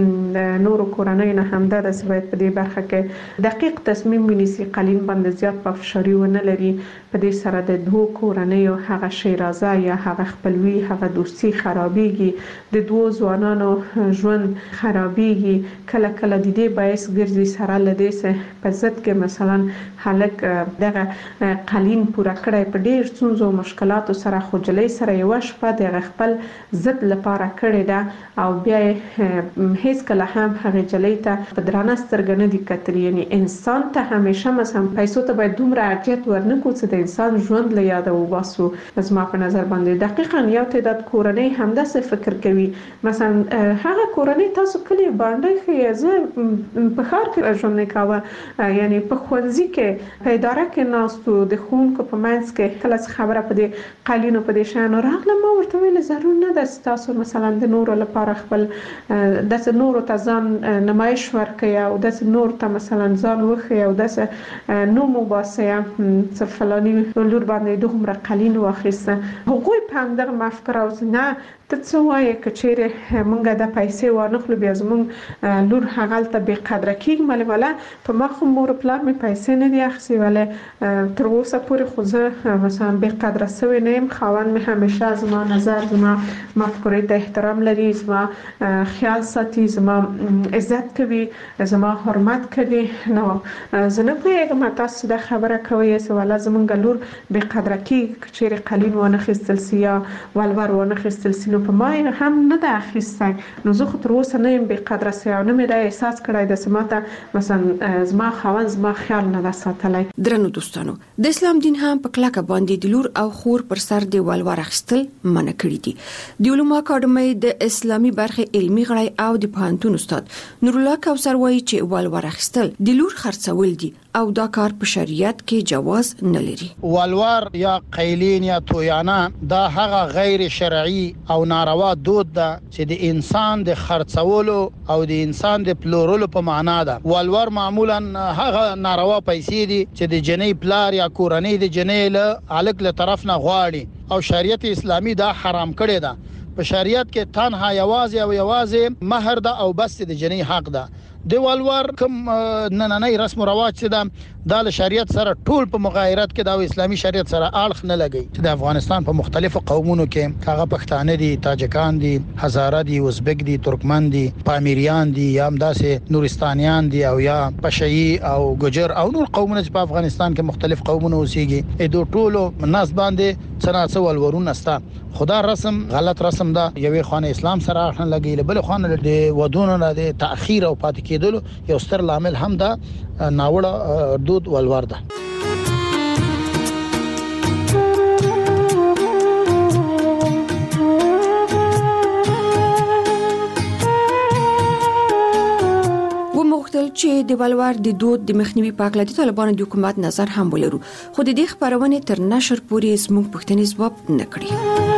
له نورو کورنیو نه همدا ده چې باید په دې برخه کې دقیق تصمیم ونیسي، قلین باندې زیات پافشاري ونه لري. په دې سره د دوو کورنیو هغه شیرازه یا هغه خپلوي، هغه دوستي خرابېږي، د دوو ځوانانو ژوند خرابېږي. کله کله د دې باعث ګرځي سره له دې چې په ضد کې مثلا هلک دغه قلین پوره کړی په ډېر ستونزو او مشکلاتو سره، خو جلۍ سره یوه شپه د خپل ضد لپاره کړې ده او بیا یې هیڅ کله هم هغې جلۍ ته په درانه سترګه نه دي کتلي. یعنې انسان ته همیشه مثلا پیسو ته باید دومره ارجحیت ورنکړو چې د انسان ژوند له یاده وباسو. زما په نظر باندې دقیقاً یو تعداد کورنۍ همداسې فکر کوي. مثلا هغه کورنۍ تاسو کلی باندې ښه زه په ښار کې ژوند نه کاوه، یعنی په ښوونځي کې په اداره کې ناستو، د ښوونکو په منځ کې کله چې خبره په دې قالینو په دې شیانو راغله ما ورته ویل ضرور نه ده چې تاسو مثلا د نورو لپاره خپل داسې نورو ته ځان نمایش ورکړئ او داسې نور ته مثلا ځان وښیئ او داسې نوم وباسئ چې فلاني لور باندې دومره قلین واخیسته. هغوی په همدغه مفکوره اوس نه ته څه وایې که چیرې موږ د پیسې وانخلو بیا زموږ لور هغلته بې قدره کېږي. مالې والا په ما خو مور پلار مې پیسې نه دي اخیستې، ولې تر اوسه پورې خو زه مثلا بې قدره سوې نه یم. خاوند مې همیشه زما نظر، زما مفکورې ته احترام لري، زما خیال ساتي، زما عزت کوي، زما حرمت کوي. نو زه نه پوهېږم تاسو دا خبره کوئ چې والا زموږ لور بې قدره کېږي که چیرې قلین وانخیستل سي یا ولور وانخیستل سي. نو په ما هم نه ده اخیستی. نو زه خو تر اوسه نه یم بې قدره سوی او نه مې دا احساس کړی ده چې ما ته مثلا زما خاوند زما خیال نه ده ساتلی. درنو دوستانو، د اسلام دین هم په کلکه باندې د لور او خور پر سر د ولور اخیستل منع کړي دي. د علومو اکاډمۍ د اسلامي برخې علمي غړی او د پوهنتون استاد نور الله کوثر وایي چې ولور اخیستل د لور خرڅول دي او دا کار په شریعت کې جواز نه لري. ولور یا قیلین یا تویانه دا هغه غیر شرعي او ناروا دود ده چې د انسان د خرڅولو او د انسان د پلورلو په معنا ده. ولور معمولا هغه ناروا پیسې دي چې د جنۍ پلار یا کورنۍ د جنۍ له الګ له طرف نه غواړي او شریعت اسلامي دا حرام کړی ده. په شریعت کې تنها یوازې او یوازې مہر ده او بس د جنۍ حق ده. د ولور کوم نننۍ رسم او رواج چې ده دا له شریعت سره ټول په مغایرت کې دا اسلامي شریعت سره اړخ نه لګي. چې د افغانستان په مختلفو قومونو کې هغه پښتانه دي، تاجکان دي، هزاره دي، ازبک دي، ترکمن دي، پامیریان دي، یا هم داسې نورستانیان دي او یا پشهي او ګجر او نور قومونه چې په افغانستان کې مختلف قومونه اوسېږي. اې دوه ټولو ناس باندې څنګه ولورونه ستا خدا رسم غلط رسم ده. یوې خانه اسلام سره اړخ نه لګي، بل خانه د ودونو نه د تاخير او پاتې کېدلو یو ستر لامل هم ده ناوړه دود ولور ده. ومغتل چې د ولور د دود د مخنیوي په اړه د طالبانو د حکومت نظر هم ولرو، خو د دې خبرونه تر نشر پورې زموږ پښتني ځواب نه کړی.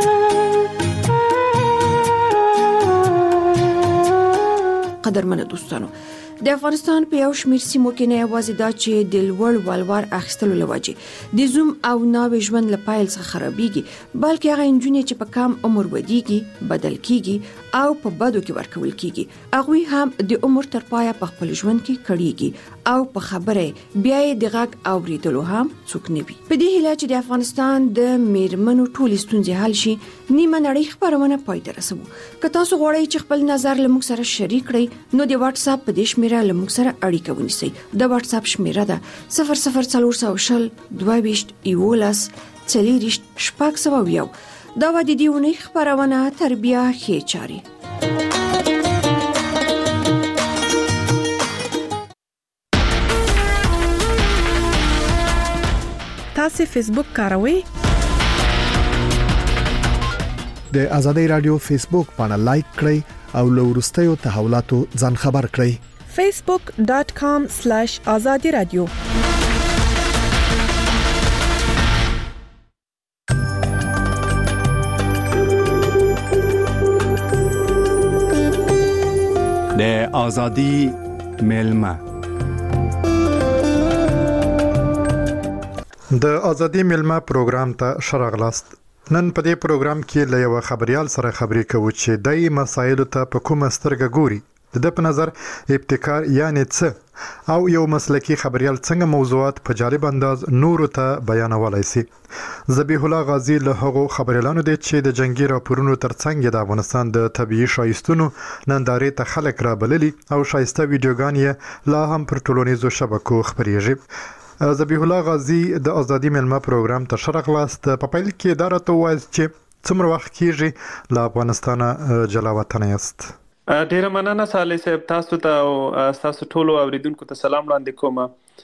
قدرمن دوستانو، د افغانستان په یو شمېر سیمو کې نه یوازې دا چې د لوړ ولور اخیستلو لوجې د زوم او ناوې ژوند له پیل څخه خرابېږي، بلکې هغه نجونې چې په کم عمر ودیږي، بدل کیږي او په بدو کې ورکول کیږي، هغوی هم د عمر تر پایه په خپل ژوند کې کړيږي او په خبره بیا یې د غږ اوریدلو هم څوک نه وي. په دې هیله چې د افغانستان د میرمنو ټولې ستونزې حل شي، نیمه نړۍ خبرونه پای ته رسوو. که تاسو غواړئ چې خپل نظر له موږ سره شریک کړئ نو د واتس اپ په دې شمیره له موږ سره اړیکه ونیسئ. د واتس اپ شمیره ده صفر صفر څلور سوه شل دوه ویشت یولس څلېرویشت شپږ سوه یو. دا و د دې اونۍ خپرونه تربیه ښې چارې. تاسو فیسبوک کاروئ؟ د ازادي رادیو فیسبوک باندې لایک کړئ او له وروستیو تحولاتو ځان خبر کړئ. facebook dot com slash azadi radio. د ازادي ملما د ازادي ملما پروګرام ته شراغلاست. نن په دې پروګرام کې له یو خبريال سره خبرې کوو چې دای مسایلو ته په کومه سترګه ګوري. د د په نظر ابتکار یعنی څه او یو مسلکی خبريال څنګه موضوعات په جالب انداز نورو ته بیانولای شي. ذبیح الله غازی له هغو خبريالانو دی چې د جنگي راپورونو ترڅنګ د افغانستان د طبيعي شایستونو نندارې ته خلک را بللي او شایسته ویډیوګان یې لا هم پر ټولنیزو شبکو خبريږي. ذبیح الله غازی د ازادي ملما پروګرام ته شرغلاست. په پیل کې دا راته وایي چې څومره وخت کېږي له افغانستان جلا وطن یاست؟ ډیره مننه صالح صاحب، تاسو ته او تاسو ټولو اوریدونکو ته سلام وړاندې کوم.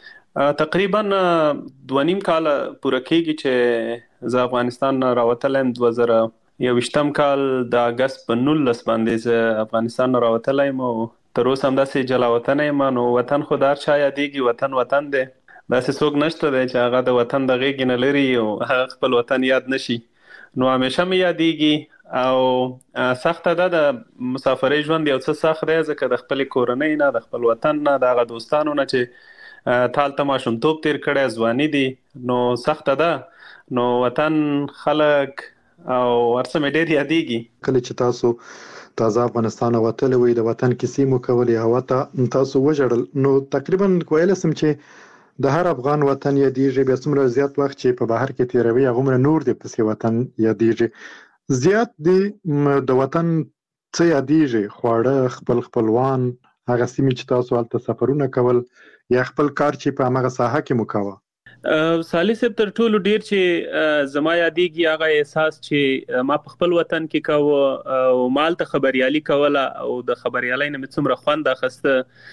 تقریبا دوه نیم کال پوره کېږي چې زه افغانستان راوتلم. دوه زره یوویشتم کال د اگست په نولس باندې زه افغانستان راوتلم او تر اوسه همداسې جلا وطن یم. نو وطن خو د هر چا یادېږي، وطن وطن دی، داسې څوک نشته دی چې هغه د وطن د غېږې نه لري او هغه خپل وطن یاد نشي. نو همیشه مې یادېږي او سخته ده د مسافرۍ ژوند یو څه سخت دی، ځکه د خپل کورنۍ نه، د خپل وطن نه، د هغه دوستانو نه چې تالته ماشومتوب تیر کړی، ځواني دی، نو سخته ده. نو وطن، خلک او هر څه مې ډېر یادېږي. کله چې تاسو تازه افغانستان وتلی وئ، د وطن کیسې مو کولې، هوا ته تاسو وژړل، نو تقریبا ویلی سم چې د هر افغان وطن یادېږي. بیا څومره زیات وخت چې په بهر کې تیروي هغومره نور دې پسې وطن یادېږي. زیات دې د وطن څه یادېږي؟ خواړه، خپل خپلوان، هغه سیمې چې تاسو هلته سفرونه کول یا خپل کار چې په همغه ساحه کې مو کاوه؟ صالح صاحب، تر ټولو ډیر چې زما یادېږي هغه احساس چې ما په خپل وطن کې کاوه او مال ته خبريالي کوله او د خبريالۍ نه مې څومره خوند اخیسته.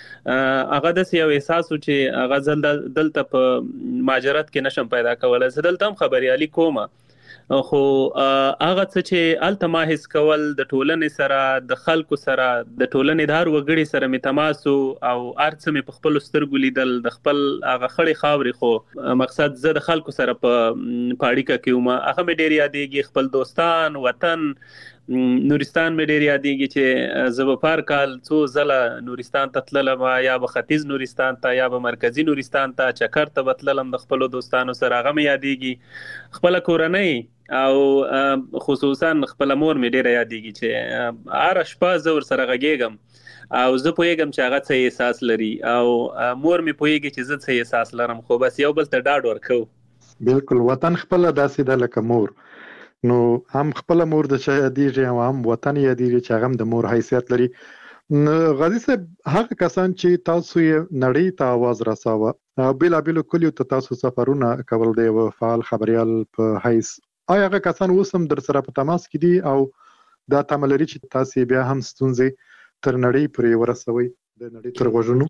هغه داسې یو احساس و چې هغه زه دلته په مهاجرت کې نشم پیدا کولی. زه دلته هم خبريالي کوم، خو هغه څه چې هلته ما حس کول د ټولنې سره، د خلکو سره، د ټولنې د هر وګړي سره مې تماس او هر څه مې په خپلو سترګو لیدل، د خپل هغه خړې خاورې، خو مقصد زه د خلکو سره په اړیکه کې وم. هغه مې ډېر یادېږي، خپل دوستان، وطن. نورستان مې ډېر یادېږي چې زه به په هر کال څو ځله نورستان ته تللم، یا به ختیځ نورستان ته یا به مرکزي نورستان ته چکر ته به تللم د خپلو دوستانو سره. هغه مې یادېږي. خپله کورنۍ او خصوصا خپله مور مې ډېره یادېږي چې هره شپه زه ورسره غږېږم او زه پوهېږم چې هغه څه احساس لري او مور مې پوهېږي چې زه څه احساس لرم، خو بس یو بل ته ډاډ ورکوو. بالکل، وطن خپله داسې ده لکه مور. نو هم خپله مور د چا یادېږي او هم وطن یادېږي چې هغه هم د مور حیثیت لري. غازي صاحب، هغه کسان چې تاسو یې نړۍ ته آواز رساوه او بېلابېلو کلیو ته تاسو سفرونه کول د یوه فعال خبریال په حیث، آیا هغه کسان اوس هم در سره په تماس کې دي او دا تمه لري چې تاسو بیا هم ستونزې تر نړۍ پورې ورسوئ، د نړۍ تر غوږونو؟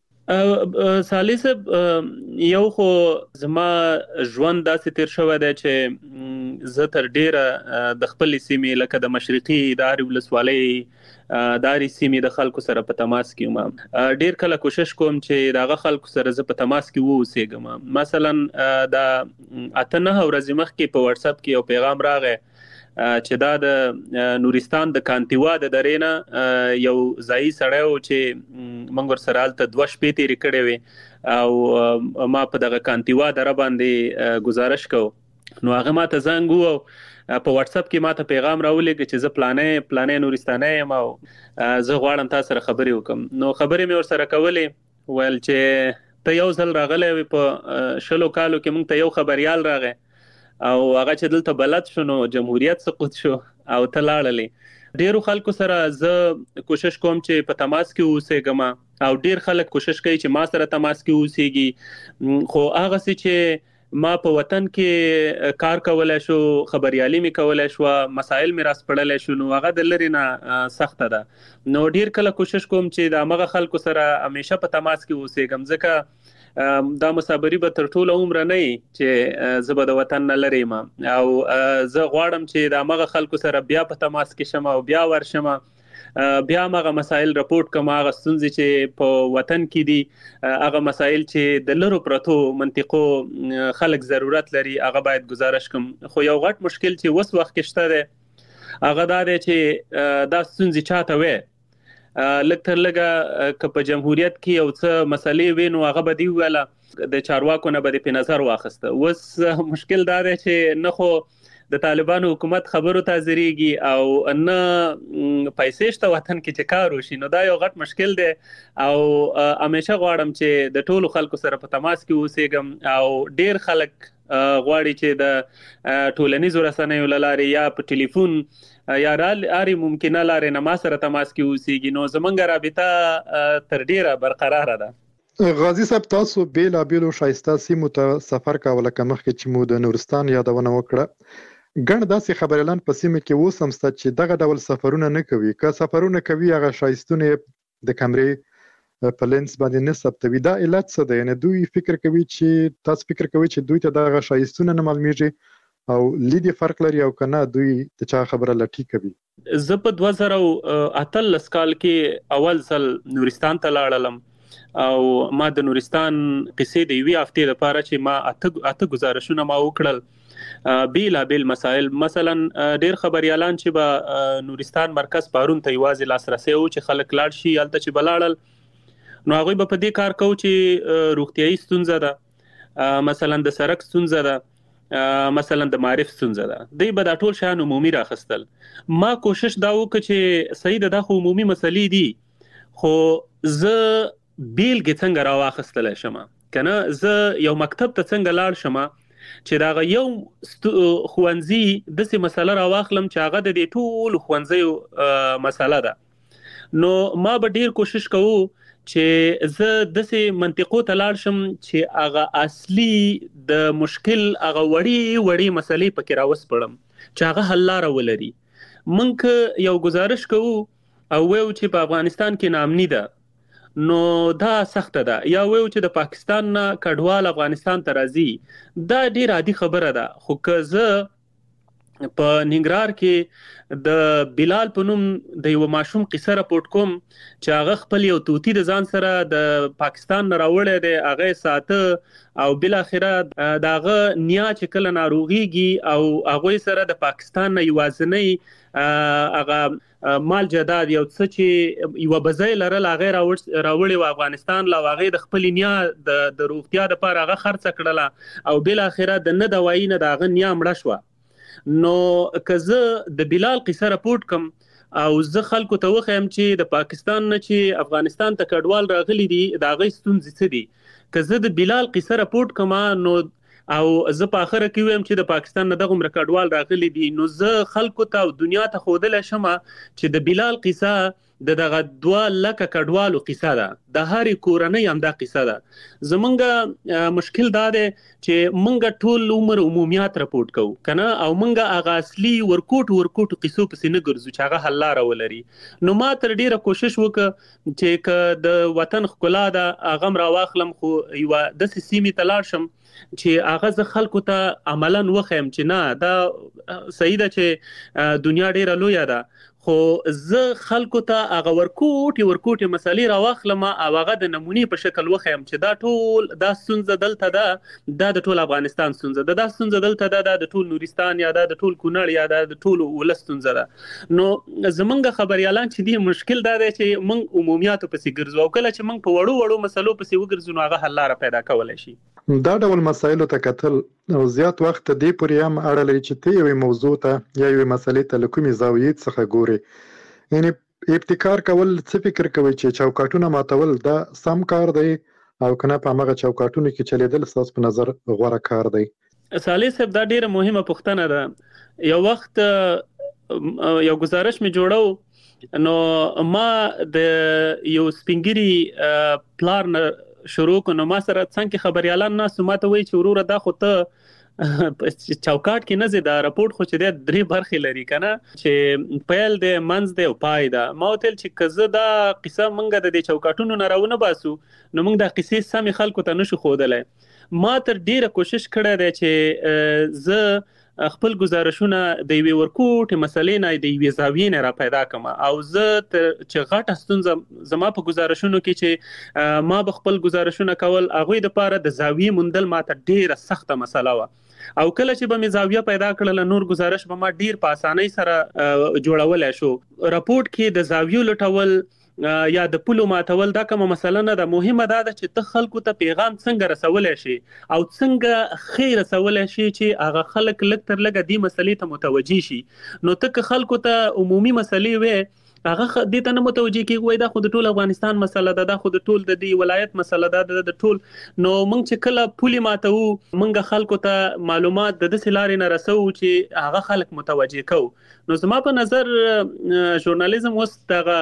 صالح صاحب، یو خو زما ژوند داسې تیر شوی دی چې زه تر ډیره د خپلې سیمې لکه د مشرقي د هرې ولسوالۍ د هرې سیمې د خلکو سره په تماس کې یم. ډیر کله کوشش کوم چې د هغه خلکو سره زه په تماس کې واوسېږم. مثلا د اته نهه ورځې مخکې په واتس اپ کې یو پیغام راغی چې دا د نورستان د کانتیوا د درې نه یو ځایي سړی و چې موږ ورسره هلته دوه شپې تېرې کړې وې او ما په دغه کانتیوا دره باندې ګزارش کو. نو هغه ما ته زنګ ووهو، په واتس اپ کې ما ته پیغام راولېږه چې زه پلانې پلانې نورستانی یم او زه غواړم تا سره خبرې وکړم. نو خبرې مې ورسره کولې، ویل چې ته یو ځل راغلی وې په شلو کالو کې، موږ ته یو خبریال راغی او هغه چې دلته بلد شو نو جمهوریت سقوط شو او ته لاړلې. ډیرو خلکو سره زه کوشش کوم چې په تماس کې اوسېږم او ډیر خلک کوشش کوي چې ما سره تماس کې اوسېږي، خو هغه څه چې ما په وطن کې کار کولای شو، خبريالي مې کولای شو، مسائل مې راسپړلای شو، نو هغه د لرې نه سخته ده. نو ډیر کله کوشش کوم چې د هغه خلکو سره همیشه په تماس کې اوسېږم، ځکه دا مسافری به تر ټولو عمر نه چې زه به د وطن نه لرې ما او زه غواړم چې د هغه خلکو سره بیا په تماس کې شم او بیا ورشم بیا هغه مسایل رپورټ کوم هغه ستونزې چې په وطن کې دي هغه مسایل چې د لرو پرتو منطقو خلک ضرورت لري هغه باید گزارش کوم خو یو غټ مشکل چې وس وخت کې شته ده هغه دا دی چې دا ستونزې چاته وي لږ تر لږه که په جمهوریت کې یو څه مسلې وي نو هغه به دی ویله د چارواکو نه به د په نظر واخسته اوس مشکل دا دی چې نه خو د طالبانو حکومت خبرو ته ځریږي او نه پیسې شته وطن کې چې کار وشي نو دا یو غټ مشکل دی او همیشه غواړم چې د ټولو خلکو سره په تماس کې اوسېږم او ډیر خلک غواړي چې د ټولنیزو رسنیو له لارې یا په ټلیفون یا لارې ممکنه لارې نه ما سره تماس کې اوسېږي نو زمونږ رابطه تر ډیره برقراره ده. غازی صاحب تاسو بیلا بیلو شایسته سیمو ته سفر کاوه لکه مخکې چې مو د نورستان یادونه وکړه ګڼ داسې خبريالان په سیمه کې اوس هم ست چې دغه ډول سفرونه نه کوي که سفرونه کوي هغه شایستونه د کمرې په لینس باندې نه ثبتوي دا علت څه دی یعنی دوی فکر کوي چې تاسو فکر کوي چې دوی ته دغه شایستونه نه معلومیږي او لیدي فرق لري او کنه دوی د چا خبره لټی کوي. زه په دوه زره اتلس کال کې اول ځل نورستان ته لاړم او ما د نورستان قصې د یوې هفتې لپاره چې ما اته اته گزارشونه ما وکړل بیلا بیل مسائل مثلا ډیر خبريالان چې به نورستان مرکز پارون ته یوازې لاسرسي او چې خلک لاړ شي الته چې بلاړل نو هغه به په دې کار کو چې روغتيایي ستونزه ده مثلا د سړک ستونزه ده مثلا د معرف ستونزه ده دوی به دا ټول شان عمومي راخستل ما کوشش دا وکړ چې صحیح ده خو عمومي مسلې دي خو زه بیلګې څنګه راواخستل شم کنه زه یو مکتب ته څنګه لاړ شم چې دا یو خوانزي د څه مسله راواخلم چې هغه د ټول خوانزي مسله ده نو ما به ډیر کوشش کوم چې زه د څه منطقو ته لاړ شم چې هغه اصلي د مشکل هغه وړي وړي مسلې پکې راوسپړم چې هغه حل لاره ولري مونږ یو گزارش کوو او وایو چې په افغانستان کې نامني ده نو دا سخت ده یا وایو چې د پاکستان نه کډوال افغانستان ته راځي دا ډیر عادي خبره ده خو که زه په ننګرهار کې د بلال په نوم د یو ماشوم قصه راپورټ کوم چې هغه خپل یو توتی د ځان سره د پاکستان نه راوړی دی هغه ساته او بل اخره داغه نیا چې کله ناروغيږي او هغه سره د پاکستان نه یوازنۍ هغه مال جداد یو څه چې یو بځای لرل هغه راوړی و افغانستان لا هغه د خپل نیا د د روغتیا لپاره هغه خرڅ کړله او بل اخره د نه دوايي نه داغه نیا مړه شو نو که زه د بلال قصه راپورټ کوم او زه خلکو ته وخم چې د پاکستان نه چې افغانستان ته کډوال راغلي دي دا غي ستونزې څه دي که زه د بلال قصه راپورټ کوم نو او زه په اخر کې ویم چې د پاکستان نه دغه مرکډوال راغلي دي نو زه خلکو ته او دنیا ته خودل شم چې د بلال قصه د دغه دوا لکه کډوالو قصه ده د هرې کورنۍ هم دا قصه ده زمونږ مشکل دا دی چې مونږ ټول عمر عمومیات راپورټ کوو کنه او مونږ هغه اصلي ورکوټ ورکوټ قصو پسې نه ګرځو چې هغه حل لاره ولري نو ما تر ډیره کوشش وکړ چې ک د وطن ښکلا ده هغه را واخلم خو یو د سیمې تلار شم چې هغه ز خلکو ته عملاً وخم چې نه دا صحیح ده چې دنیا ډیره لوی ده خو زه خلکو ته هغه ورکوټي ورکوټي مسالې راواخلم او هغه د نمونې په شکل وخم چې دا ټول دا ستونزه دلته ده دا د ټول افغانستان ستونزه ده دا ستونزه دلته ده د ټول نورستان یا د ټول کونړ یا د ټول ولس ستونزه ده نو زمونږ خبريالان چې دی مشکل دا دی چې موږ عمومیات پسې ګرځو او کله چې موږ په وړو وړو مسلو پسې وګرځو نو هغه حل لاره پیدا کولای شي دا ډول مسایلو ته کتل او زیات وخت دی پورې هم اړه لري چې ته یو موضوع ته یا یو مسلې ته لکومي زاویې څخه ګوري یعنی ابتکار کول څه فکر کوي چې چوکاټونه ماتول دا سم کار دی او کنه په هغه چوکاټونو کې چلیدل ستاسو په نظر غوړه کار دی صالح صاحب دا ډیره مهمه پوښتنه ده یو وخت یو گزارش می جوړو نو ما د یو سپینګری پلان شروع کنو ما سره څنګه خبريالان ناس ماته وای چې وروره دا خو ته چوکاټ کې نه زی دا راپورټ خو چې د درې برخې لري کنه چې پیل د منځ د او پای دا ما وتل چې کزه دا قصه مونږ د چوکاټونو نه راونه باسو نو مونږ د قصې سمې خلکو ته نشو خودلای. ما تر ډیره کوشش کړی دی چې زه خپل گزارشونه د یوې ورکوټ مسلې نه د یوې زاویې نه را پیدا کړم او زه چې غټه ستونزه زما په گزارشونو کې چې ما به خپل گزارشونه کول هغوی د پاره د زاویې موندل ماته ډیره سخته مسله وه او کله چې به مې زاویه پیدا کړله نور گزارش به ما ډیر په اسانۍ سره جوړولی شو. راپورټ کې د زاویو لټول یا د پولو ماتول دا کومه مسله نه ده، مهمه دا ده چې ته خلکو ته پیغام څنګه رسولای شي او څنګه خیر رسولای شي چې هغه خلک لږ تر لږه دې مسلې ته متوجي شي. نو ته که خلکو ته عمومي مسلې وې هغه دې ته نه متوجي کېږي وای دا خو د ټول افغانستان مسله ده، دا خو د ټول د دې ولایت مسله ده د ټول. نو موږ چې کله پولي ماتو موږ خلکو ته معلومات د داسې لارې نه رسو چې هغه خلک متوجي کوو. نو زما په نظر ژورنالیزم اوس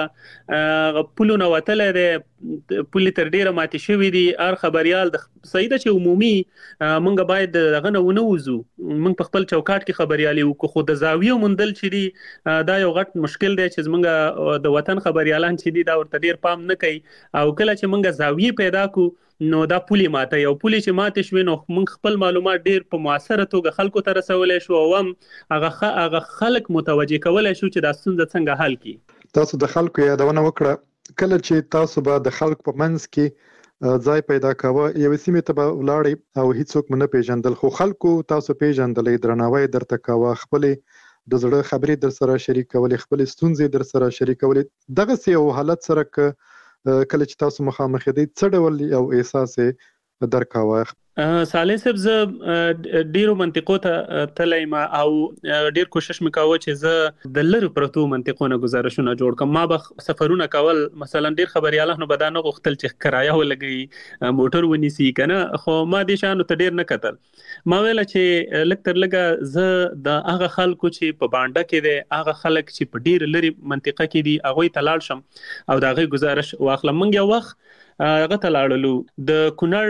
دغه پولو نه وتلی دی، پولې تر ډیره ماتې شوي دي. هر خبریال د صحیح ده چې عمومي موږ باید دغه نه ونه وځو، موږ په خپل چوکاټ کې خبریالي وکړو، خو د زاویو موندل چې دي دا یو غټ مشکل دی چې زموږ د وطن خبریالان چې دي دا ورته ډیر پام نه کوي. او کله چې موږ زاویې پیدا کړو نو دا پولي ماته یو پولي چې ماته شوي نو موږ خپل معلومات ډیر په موثره توګه خلکو ته رسولی شو او هم هغه هغه خلک متوجه کولی شو چې دا ستونزه څنګه حل کړي. تاسو د خلکو یادونه وکړه، کله چې تاسو به د خلکو په منځ کې ځای پیدا کاوه یوې سیمې ته به ولاړئ او هیڅوک مو نه پیژندل، خو خلکو تاسو پیژندلئ، درناوی درته کاوه، خپلې د زړه خبرې در سره شریکولې، خپلې ستونزې در سره شریکولې. دغسې یو حالت سره که کله چې تاسو مخامخ یې څه ډول یو احساس یې درکاوه؟ صالح صاحب زه ډیرو منطقو ته تللی یم او ډیر کوشش مې کاوه چې زه د لرې پرتو منطقو نه ګزارشونه جوړ کړم. ما به سفرونه کول، مثلا ډیر خبریالانو به دا نه غوښتل چې کرایه ولګوي، موټر ونیسي کنه، خو ما دې شیانو ته ډیر نه کتل. ما ویله چې لږ تر لږه زه د هغه خلکو چې په بانډه کې دی، هغه خلک چې په ډیر لرې منطقه کې دي هغوی ته لاړ شم او د هغوی گزارش واخلم. موږ یو وخت هغه ته لاړلو، د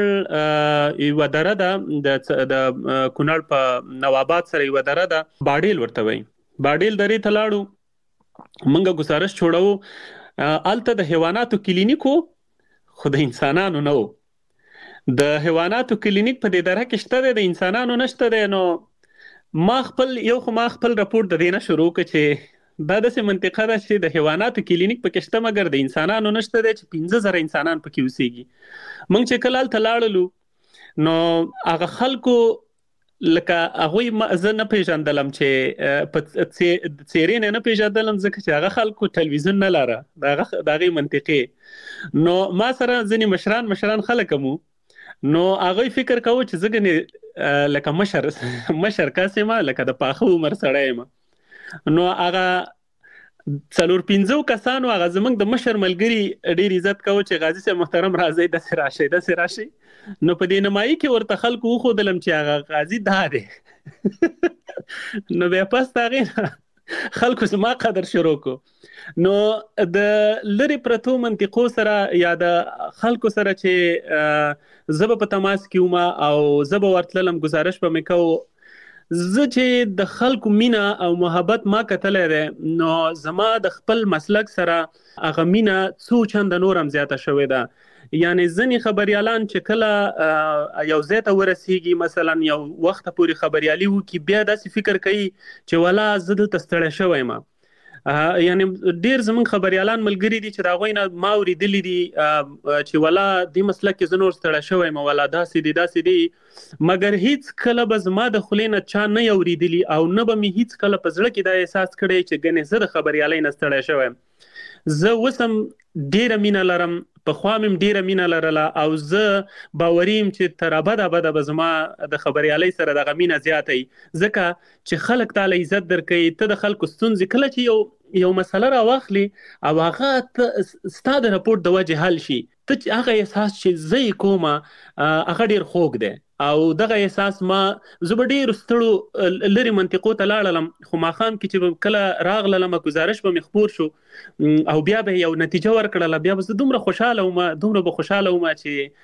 کونړ یوه دره ده، د کونړ په نواباد سره یوه دره ده، باډیل ورته وایي. باډیل درې ته لاړو، موږ گزارش جوړو. هلته د حیواناتو کلینیک و خو د انسانانو نه و. د حیواناتو کلینیک په دې دره کې شته دی، د انسانانو نشته دی. نو ما خپل یو خو ما خپل راپورټ د دې نه شروع کړ چې دا داسې منطقه ده چې د حیواناتو کلینیک پکې شته مګر د انسانانو نشته دی چې پنځه زره انسانان پکې اوسېږي. موږ چې کله هلته لاړلو نو هغه خلکو لکه هغوی زه نه پیژندلم، چې په څېرې نه نه پیژندلم ځکه چې هغه خلکو ټلویزیون نه لره د هغې منطقې. نو ما سره ځینې مشران مشران خلک مو، نو هغوی فکر کوو چې زه ګنې لکه مشر مشر کس یم، لکه د پاخه عمر سړی یم. نو هغه څلور پنځو کسانو هغه زموږ د مشر ملګري ډیر عزت کوو چې غازي صاحب محترم راځئ داسې راشئ داسې راشئ. نو په دې نمایي کې ورته خلکو وښودلم چې هغه غازي دا دی. نو بیا پس د هغې نه خلکو زما قدر شروع کو. نو د لرې پرتو منطقو سره یا د خلکو سره چې زه به په تماس کې وم او زه به ورتللم، گزارش به مې کوو. زه چې د خلکو مینه او محبت ما کتلی دی نو زما د خپل مسلک سره هغه مینه څو چنده نور هم زیاته شوې ده. یعنی ځینې خبریالان چې کله یو ځای ته ورسیږي، مثلا یو وخت پورې خبریالي وکړي، بیا داسې فکر کوي چې والا زه دلته ستړی شوی یم. یعنی ډیر زموږ خبریالان ملګري دي چې د هغوی نه ما اورېدلي دي چې والا دې مسلک کې زه نور ستړی شوی یم، والا داسې دي داسې دي، مګر هیڅ کله به زما د خولې نه چا نه اورېدلي او نه به مې هیڅ کله په زړه کې دا احساس کړی چې ګنې زه د خبریالۍ نه ستړی شوی یم. زه اوس هم ډیره مینه لرم، پخوا مې هم ډیره مینه لرله او زه باوري یم چې تر ابده ابده به زما د خبریالۍ سره دغه مینه زیاته وي، ځکه چې خلک تاله عزت درکوي. ته د خلکو ستونزې کله چې یو یو مسله راواخلي او هغه ستاسو د رپورت د وجه حل شي، ته هغه احساس چې زه کومه هغه ډیر خوږ دی او دغه احساس ما زه به ډېرو ستړو لرې منطقو ته لاړلم، خو ماښام کې چې کله راغللم ګزارش به مې خپور شو او بیا به یو نتیجه ورکړله، بیا به زه دومره خوشحاله وم دومره به خوشحاله وم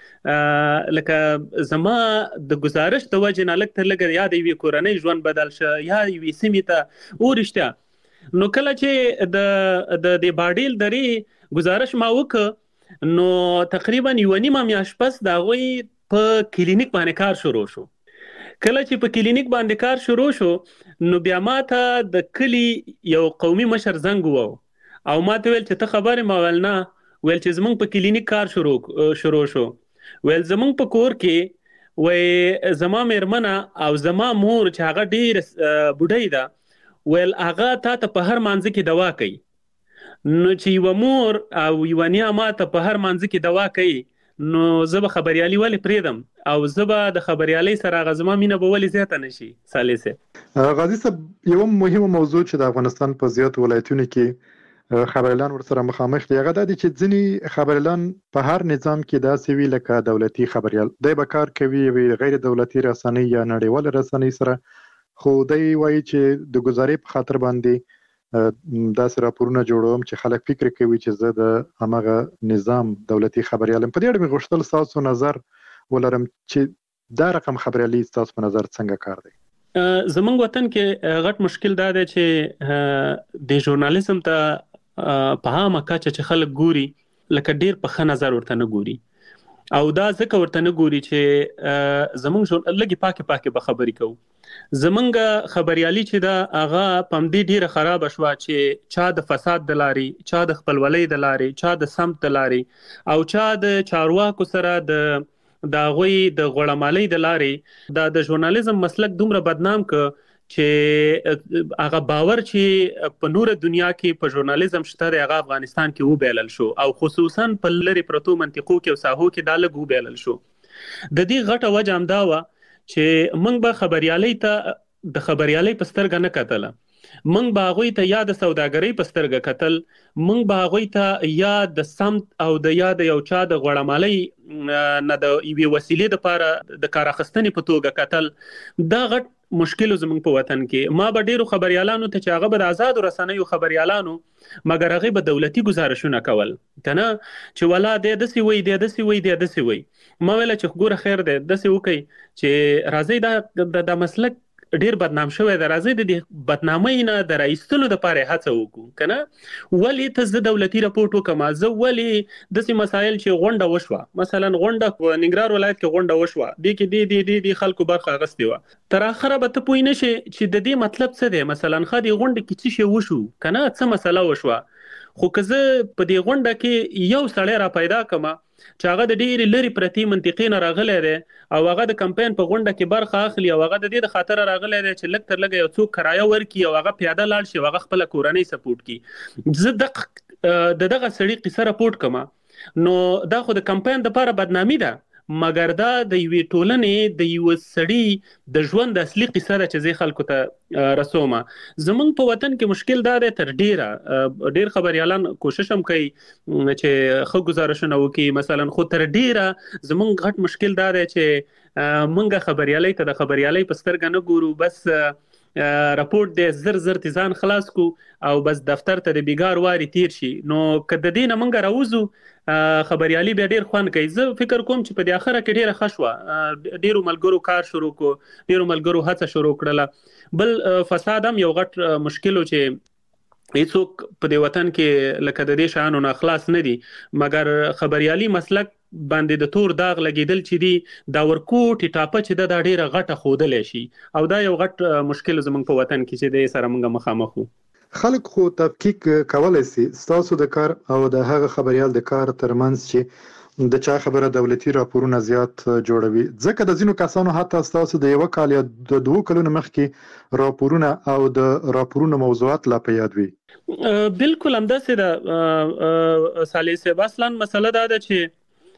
چې لکه زما د ګزارش د وجې نه لږ تر لږه یا د یوې کورنۍ ژوند بدل شه یا یوې سیمې ته ورشته. نو کله چې د د باډیل درې گزارش ما وکړ نو تقریبا یو نیمه میاشت پس د هغوی په کلینیک باندې کار شروع شو. کله چې په کلینیک باندې کار شروع شو نو بیا ما ته د کلی یو قومي مشر زنګ وو او ما ته ویل چې ته خبرې ما ویل نه، ویل چې زمونږ په کلینیک کار شروع شروع شو، ویل زمونږ په کور کې وای زما میرمنه او زما مور چې هغه ډېر بوډۍ ده، ویل هغه تا ته په هر مانځ کې دوا کوي. نو چې یو مور او یو نیا ما ته په هر مانځ کې دوا کوي نو زه به خبريالي ولې پریدم او زه به د خبريالي سره غزما مینه به ولې زیاته نشي. سالسه غازی صاحب، یو مهمه موضوع چې د افغانستان په زیات ولایتونو کې خبريالان ورسره مخامخ دي هغه د دې چې ځینی خبريالان په هر نظام کې داسې وی لکه دولتي خبريال د به کار کوي وی غیر دولتي رسنۍ یا نړیوال رسنۍ سره، خو دوی وایي چې د گزارې په خاطر باندې داسې راپورونه جوړوم چې خلک فکر کوي چې زه د همغه نظام دولتي خبريالم. په دې اړه مې غوښتل تاسو نظر ولرم چې دا رقم خبريالي تاسو په نظر څنګه کار دی؟ زمونږ وطن کې غټ مشکل دا دی چې د ژورنالیزم ته په هغه کچه چې خلک ګوري لکه ډیر په ښه نظر ورته نه ګوري او دا ځکه ورته نه ګوري چې زمونږ لږی پاکي پاکي به خبرې کوو. زمونږ خبريالي چې دا هغه پم دې ډیره خراب شوه چې چا د فساد د لاري، چا د خپلولۍ د لاري، چا د سمت د لاري او چا د چارواکو سره د د غوي د غړمالۍ د لاري دا د ژورنالیزم مسلک دومره بدنام ک چې هغه باور چې په نور دنیا کې په ژورنالیزم شته د هغه افغانستان کې وبیلل شو او خصوصا په لری پروتو منطقو کې او ساحو کې دا لګ وبیلل شو. د دې غټه وجه هم دا و چې موږ به خبريالي ته د خبريالي په سترګه نه کتله، موږ به هغوی ته یا د سوداګرۍ په سترګه کتل، موږ به هغوی ته یا د سمت او د یا د یو چا د غړمالۍ نه د یوې وسیلې دپاره د کار اخیستنې په توګه کتل. دا غټ مشکل زموږ په وطن کې. ما به ډیرو خبريالانو ته چې هغه به د آزادو رسنیو خبريالانو مګر هغه به دولتي گزارشونه کول کنه چې ولا د دسي وي د دسي وي د دسي وي ما ویل چې ګوره خیر ده دسي وکي چې راځي دا د مسلک ډیر بدنام شوی د راځي د بدنامۍ نه د رئیستلو د پاره هڅه وکړو کنه. ولی ته د دولتي راپورټ وکما زه ولی د سي مسایل چې غونډه وشوه، مثلا غونډه په ننګرهار ولایت کې غونډه وشوه د کې د د د خلکو برخه غستې و تر اخره به ته پوی نشي چې د دې مطلب څه دی. مثلا خدي غونډه کې څه شی وشو کنه څه مسله وشوه، خو که زه په دې غونډه کې یو سړی را پیدا کما چې هغه د ډېری لري پرتی منطقې نه راغلی دی او هغه د کمپاین په غونډه کې برخه اخلي او هغه د دې د خاطر راغلی دی چې لږ تر لږه یو څوک کرایه ورکړي او هغه پیاده لاړ شي او هغه خپله کورنۍ سپورټ کړي. زه د دغه سړي قصه راپورټ کما نو دا خو د کمپاین دپاره بدنامي ده، مګر دا د یوې ټولنې د یو سړي د ژوند اصلي قصه ده چې زه خلکو ته رسومه. زمونږ په وطن کې مشکل دا دی تر ډیره ډیر خبريالان کوشش هم کوي چې خو گزارشونه وکړي مثلا، خو تر ډیره زمونږ غټ مشکل دا دی چې مونږه خبريالي ته د خبريالي په سترګه نه ګورو، بس راپورټ دې زر زر تیزان خلاص کو او بس دفتر ته د بیګار واري تیر شي. نو کله دینه مونږ راوځو خبريالي به ډیر خوان کوي. زه فکر کوم چې په دې اخره کې ډیره خشوه ډیرو ملګرو کار شروع کو، ډیرو ملګرو هڅه شروع کړله. بل فساد هم یو غټ مشکل چې هیڅوک په دې وطن کې لکه د دې شانو نه خلاص نه دي، مګر خبريالي مسلک باندې د تور داغ لګیدل چې دی دا ورکوټ ټاپه چې د ډیره غټه خودلې شي او دا یو غټ مشکل زموږ په وطن کې چې د سره موږ مخامخ وو. خلک خو تفکیک کولای شي تاسو د کار او د هغه خبريال د کار ترمنځ چې د چا خبره دولتي راپورونه زیات جوړوي، ځکه د ځینو کسانو حتی تاسو د یو کال یا د دوه کلونو مخکې راپورونه او د راپورونو موضوعات لا په یاد وي. بالکل همداسې ده سالسه. اصلا مسله دا ده چې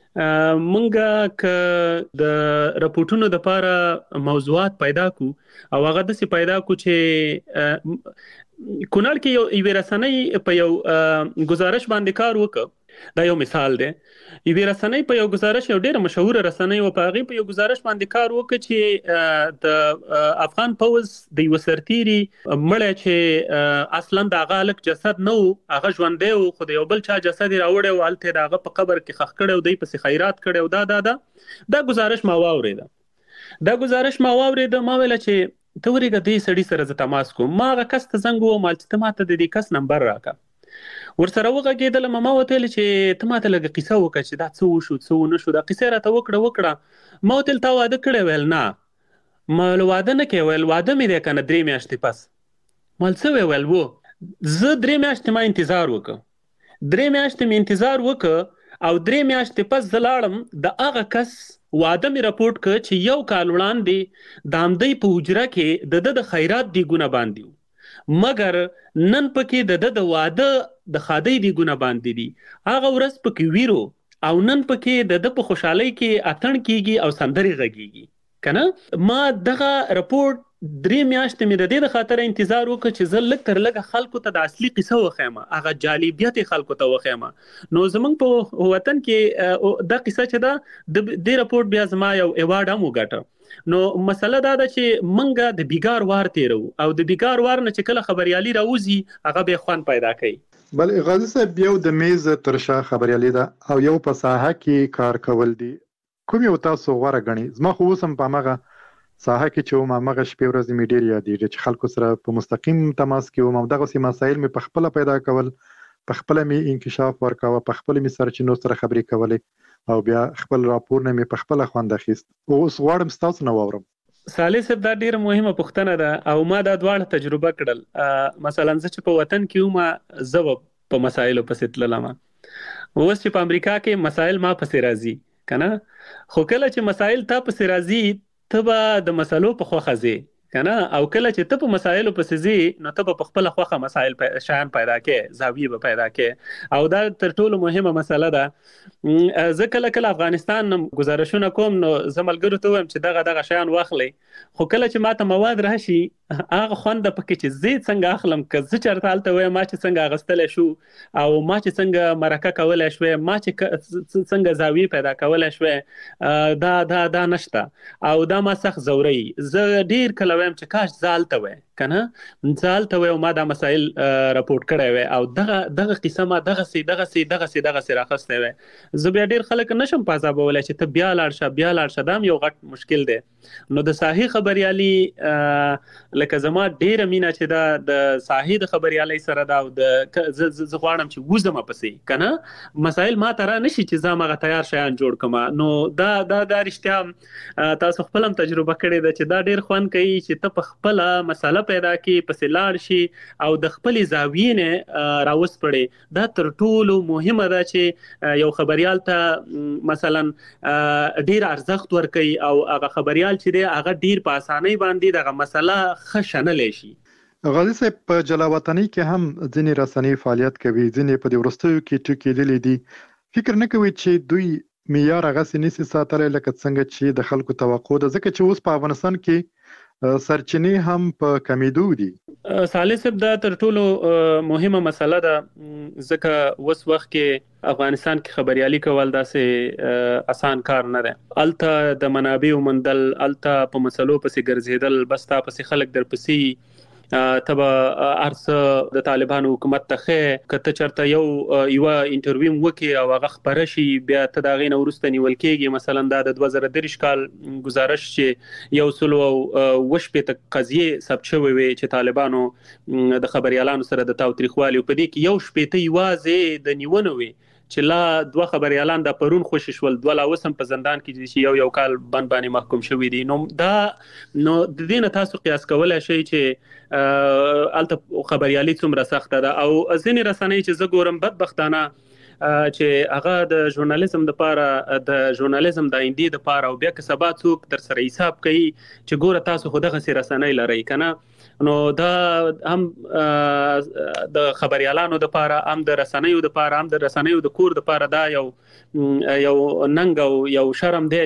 مونږه ک د راپورټونو د لپاره موضوعات پیدا کو او هغه د سي پیدا کو چې کونړ کې یو یو رسنۍ په یو گزارش باندې کار وکړ. دا یو مثال دی. یو رسنۍ په یو گزارش یو ډېر مشهور رسنۍ او په هغه په یو گزارش باندې کار وکړ چې د افغان پوز د یو سرتيري مړ چې اصلا د هغه لک جسد نو هغه ژوندې او خو د یو بل چا جسد راوړی او الته دغه په قبر کې خخ کړي او دی په خیرات کړي او دا دا دا دا گزارش ما واورید. دا گزارش ما واورید ما ویل چې ته ورګه دې سړي سره ز تماس کوم. ما هغه کس ته زنګ و مال چې ماته د دې کس نمبر راکا. ورسره وغږېدل ما وتل چې ته ماته لږه قصه وکړه چې دا څه وشو څه ونه شو. دا قصه راته وکړه وکړه ما وتل تا واده کړی ویل نه ما واده نه کوي ویل واده مې دی کنه درې میاشتې پس مال څه ویل وو زه درې میاشتې ما انتظار وکړ. درې میاشتې مې انتظار وکړ او درې میاشتې پس زه لاړم د هغه کس واده مې راپورټ کړ چې یو کال وړاندې د همدی په حجره کې د د خیرات دیګونه باندې مګر نن پکې د د واده د خادي دیګونه باندې دي. هغه ورځ پکې ویرو او نن پکې د د په خوشحالي کې اتن کیږي او سندري غږیږي کنه. ما دغه رپورټ درې میاشتې مې د دې د خاطر انتظار وکړ چې زه لږ تر لږه خلکو ته د اصلي قصه وخیمه هغه جالبیت خلکو ته وخیمه. نو زمونږ په وطن کې دا قصه چې دا د دې رپورټ بیا زما یو ایوارډ هم وګټه. نو مسله دا ده چې منګه د بیګار وار تیرو او د بیګار وار نه چې کله خبريالي راوځي هغه به خوان پیدا کوي. بل غازی صاحب یو د میز ترشا خبريالي ده او یو په ساحه کې کار کول دي. کوم یو تاسو غوړه غني؟ زما خو سم په ماغه ساحه کې چې ما مغه شپې ورځې می ډیر یادېږي چې خلکو سره په مستقیم تماس کې و دغه سي مسایل می په خپل پیدا کول په خپل می انکشاف ورکاوه په خپل می سرچینو سره خبرې کولې او بیا خپل راپور نه می په خپل خوند اخیست. اوس غواړم تاسو نو واورم. صالح صاحب دا ډیره مهمه پوښتنه ده او ما دا دواړه تجربه کړل. مثلا زه چې په وطن کې وم زه په مسایلو پسې تللم اوس چې په امریکا کې مسایل ما پسې راځي کنه. خو کله چې مسایل تا پسې راځي ته به د مسلو په خوخه ځي کنه او کله چې ته په مسایلو پسې ځي نو ته په خپل خوخه مسایل شایان پیدا کې زاویه به پیدا کې او دا تر ټولو مهمه مسله ده. زه کله کله افغانستان گزارشونه کوم نو زملګرو ته وایم چې دغه دغه شایان واخلي خو کله چې ماته مواد راشي هغه خوند پکې چې زه څنګه اخلم که زه چرته الته وایم ما چې څنګه غستل شو او ما چې څنګه مرکه کولای شو ما چې څنګه زاویه پیدا کولای شو دا دا دا نشته او دا ما سخت زوري. زه ډیر کله وایم چې کاش زالته وای کنه زالته وای او ما دا مسائل راپورټ کړی وای او دغه دغه قصه ما دغه سي دغه سي دغه سي دغه سي راخسته وای. زه بیا ډیر خلک نشم پازابولای چې ته بیا لاړ شه بیا لاړ شه دا یو غټ مشکل دی. نو د صحیح خبريالي لکه زما ډیره مینا چې دا د صحیح د خبريالي سره دا د ز غواړم چې وزم پسې کنه مسائل ما ترا نشي چې زما غ تیار شیان جوړ کما. نو دا دا د رښتیا تاسو خپل هم تجربه کړې ده چې دا ډیر خوان کوي چې ته په خپل مسله پیدا کې پسې لاړ شي او د خپل زاویې نه راوس پړې. دا تر ټولو مهمه ده چې یو خبريال ته مثلا ډیر ارزښت ورکړي او هغه خبريال چې دی هغه ډیر په اسانۍ باندې دغه مسله خښنلې شي. غازی صاحب په جلاوطنۍ کې هم ځینې رسنۍ فعالیت کوي ځینې په دې ورستیو کې ټکېدلې دي. فکر نه کوي چې دوی معیار هغه سنسي ساتل لکه څنګه چې د خلکو توقع ده ځکه چې اوس په افغانستان کې سرچینې هم په کمیدو دي. صالح صاحب دا تر ټولو مهمه مسله ده ځکه اوس وخت کې افغانستان کې خبريالي کول داسې آسان کار نه ده. الته د منابع ومندل الته په مسلو پسې ګرځیدل بس تا پسې خلک در پسې تبا ارس د طالبانو حکومت ته کته چرته یو یو انټرویو وکي او هغه خبره شي بیا ته دا غینه ورسته نیول کېږي. مثلا دا د دوه زره درې کال گزارش چې یو سلو وش په قضیه ثبت شوی وي چې طالبانو د خبريالانو سره د تاوتریخوالي په دې کې یو شپېته یوازې د نیونه وي چې لا دوه خبريالان د پرون خوشی شول دوه لا وسم په زندان کې چې یو یو کال بند باندې محکوم شوی دي. نو دا نو د دې نه تاسو قیاس کولای شئ چې الته خبريالي څومره سخت ده او ځینې رسنۍ چې زه ګورم بدبختانه چې هغه د ژورنالیزم د پاره د ژورنالیزم د ایندې د پاره او بیا که سبا څوک تر سره حساب کوي چې ګوره تاسو خو دغه سي رسنۍ لري کنه نو دا هم د خبريالانو د لپاره هم د رسنیو د لپاره هم د رسنیو د کور د لپاره دا یو یو ننګ او یو شرم دی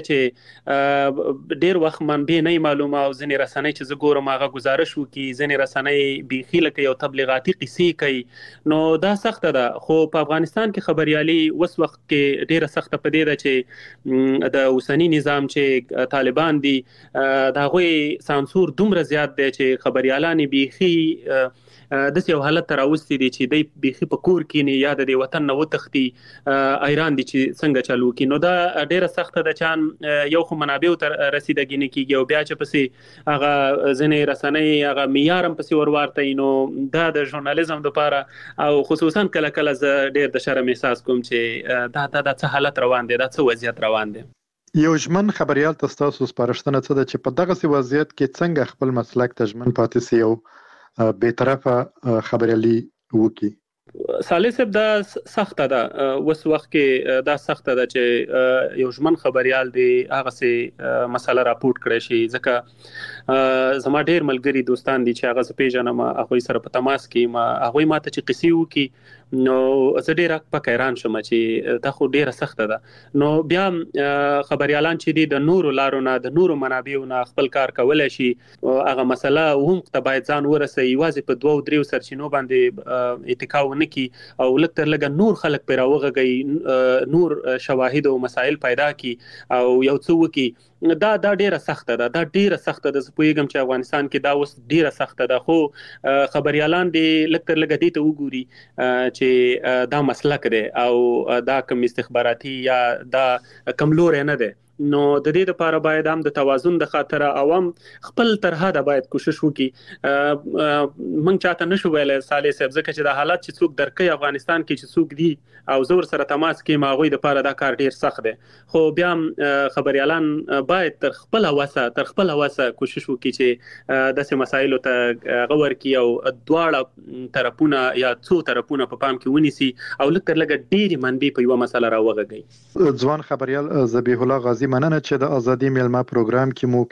چې ډیر وخت منبع نه معلومه او ځنې رسنۍ چې زه ګورم هغه گزارش وکي ځنې رسنۍ بيخي لکه یو تبلیغاتي قصې کوي نو دا سخته ده خو په افغانستان کې خبريالي وس وخت کې ډیره سخته پدې ده چې د اوسنی نظام چې طالبان دي دا غوي سانسور دومره زیات دی چې خبريالان بيخي د یو حالت راوستي دي چې د بيخي په کور کې نه یاد دي وطن نو تختی ایران دي چې څنګه چالو کی نو دا ډیره سخته ده چې یو خو منابع تر رسیدګی نه کیږي او بیا چې پسې هغه ځنې رسنۍ هغه معیارم پسې ورورته نو دا د ژورنالیزم لپاره او خصوصا کله کله ز ډیر د شرم احساس کوم چې دا دا د څه حالت روان دي دا څه وضعیت روان دي یو ژمن خبريال تاسو سپارښتنه څه ده چې په دغه سی وضعیت کې څنګه خپل مسلک ته ژمن پاتې سي او به طرفه خبريالي وکي سالس دا سخته ده وس وخت کې دا سخته ده چې یو ژمن خبريال دی هغه سي مسله راپورټ کړی شي ځکه زما ډیر ملګری دوستان دي چې هغه ز پیژنم هغه سره په تماس کې ما هغه ماته چې قصې وکي نو زه ډیر په حیران شوم چې دا خو ډیره سخته ده نو بیا خبريالان چې دي د نورو لارو نه د نورو منابعو نه خپل کار کولای شي هغه مسله هم ته باید ځان ورسي یوازې په دوه او دریو سرچینو باندې اتکا ونه کی او لکه لګ نور خلک پر راوغږي نور شواهد او مسائل پیدا کی او یو څه وکي دا دا ډیره سخته ده دا ډیره سخته ده زه پوهیږم چې افغانستان کې دا اوس ډیره سخته ده خو خبريالان دي لکه لګ دي ته وګوري چې دا مسلک دی او دا کوم استخباراتي یا دا کملور نه دی نو د دې لپاره باید هم د توازن د خاطر عوام خپل ترها د باید کوشش وکړي مونږ چاته نشو ویلای صالح صاحب ځکه چې د حالات چې څوک درکې افغانستان کې چې څوک دي او زور سره تماس کې ماغوي د لپاره دا کار ډیر سخت دی خو بیا خبريالان باید تر خپل واسه تر خپل واسه کوشش وکړي چې د سه مسایلو ته غور کی او دواړه طرفونه یا څو طرفونه په پام کې ونیسي او لکه لګ ډیر منبع په یو مسله راوغږي ځوان خبريال ذبیح الله غازی مننه چې د ازادي میلمه پروګرام کې مو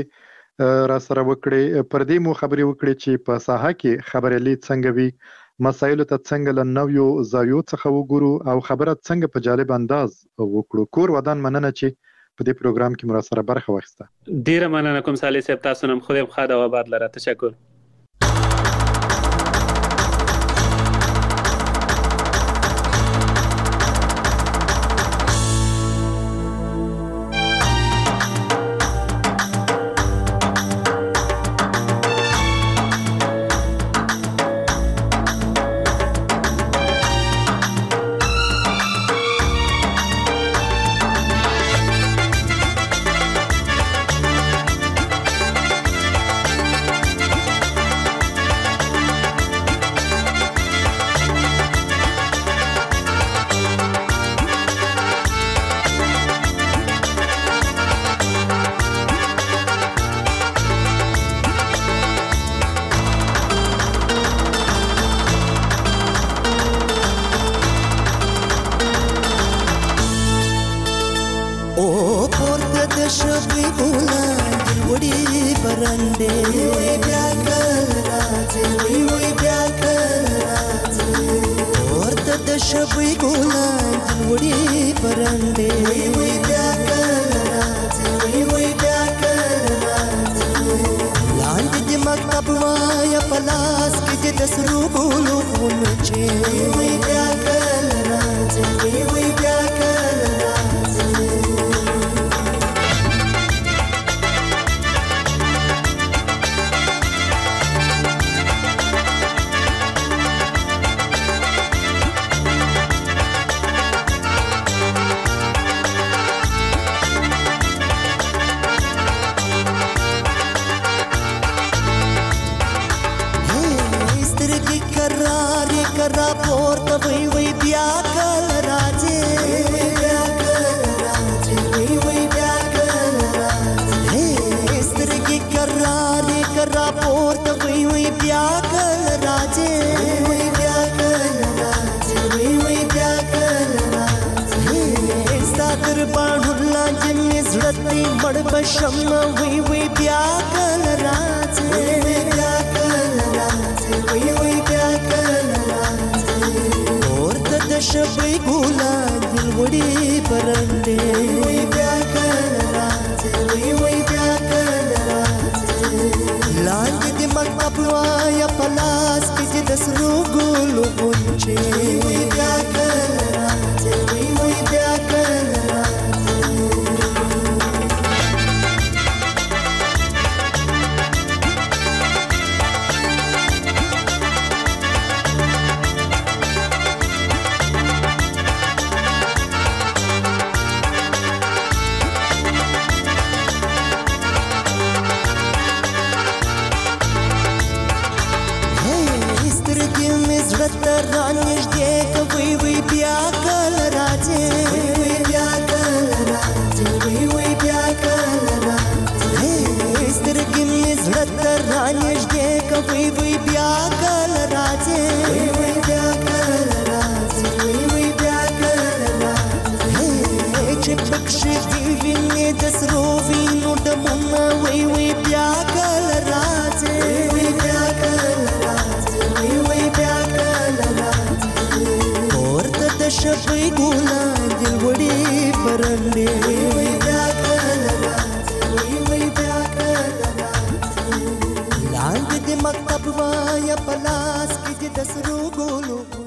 کیسې را سره وکړې پر دې مو خبرې وکړې چې په ساحه کې خبريالي څنګه وي مسایل ته څنګه لنویو زاویو څخه وګورو او خبره څنګه په جالب انداز وکړو کور ودان مننه چې په دې پروګرام کې مو سره برخه واخیسته ډیره مننه کوم صالح صاحب تاسو نن خو دې خاله آباد لره تشکر زړه دې مړ بشم وی وی بیا کل راځي شپې ګولا دل وړي پرندې وي بیا کله راځي وي وي بیا کله راځي لاندې د مکتب وایا پلاس کې د سرو ګلو غونچې وي بیا کله راځي وي وي بیا کله شپې ګولا دل وړي پرندې وي بیا کله راځي وي وي بیا کله راځي لاندې د مکتب وایا پلاس کې د سرو ګلو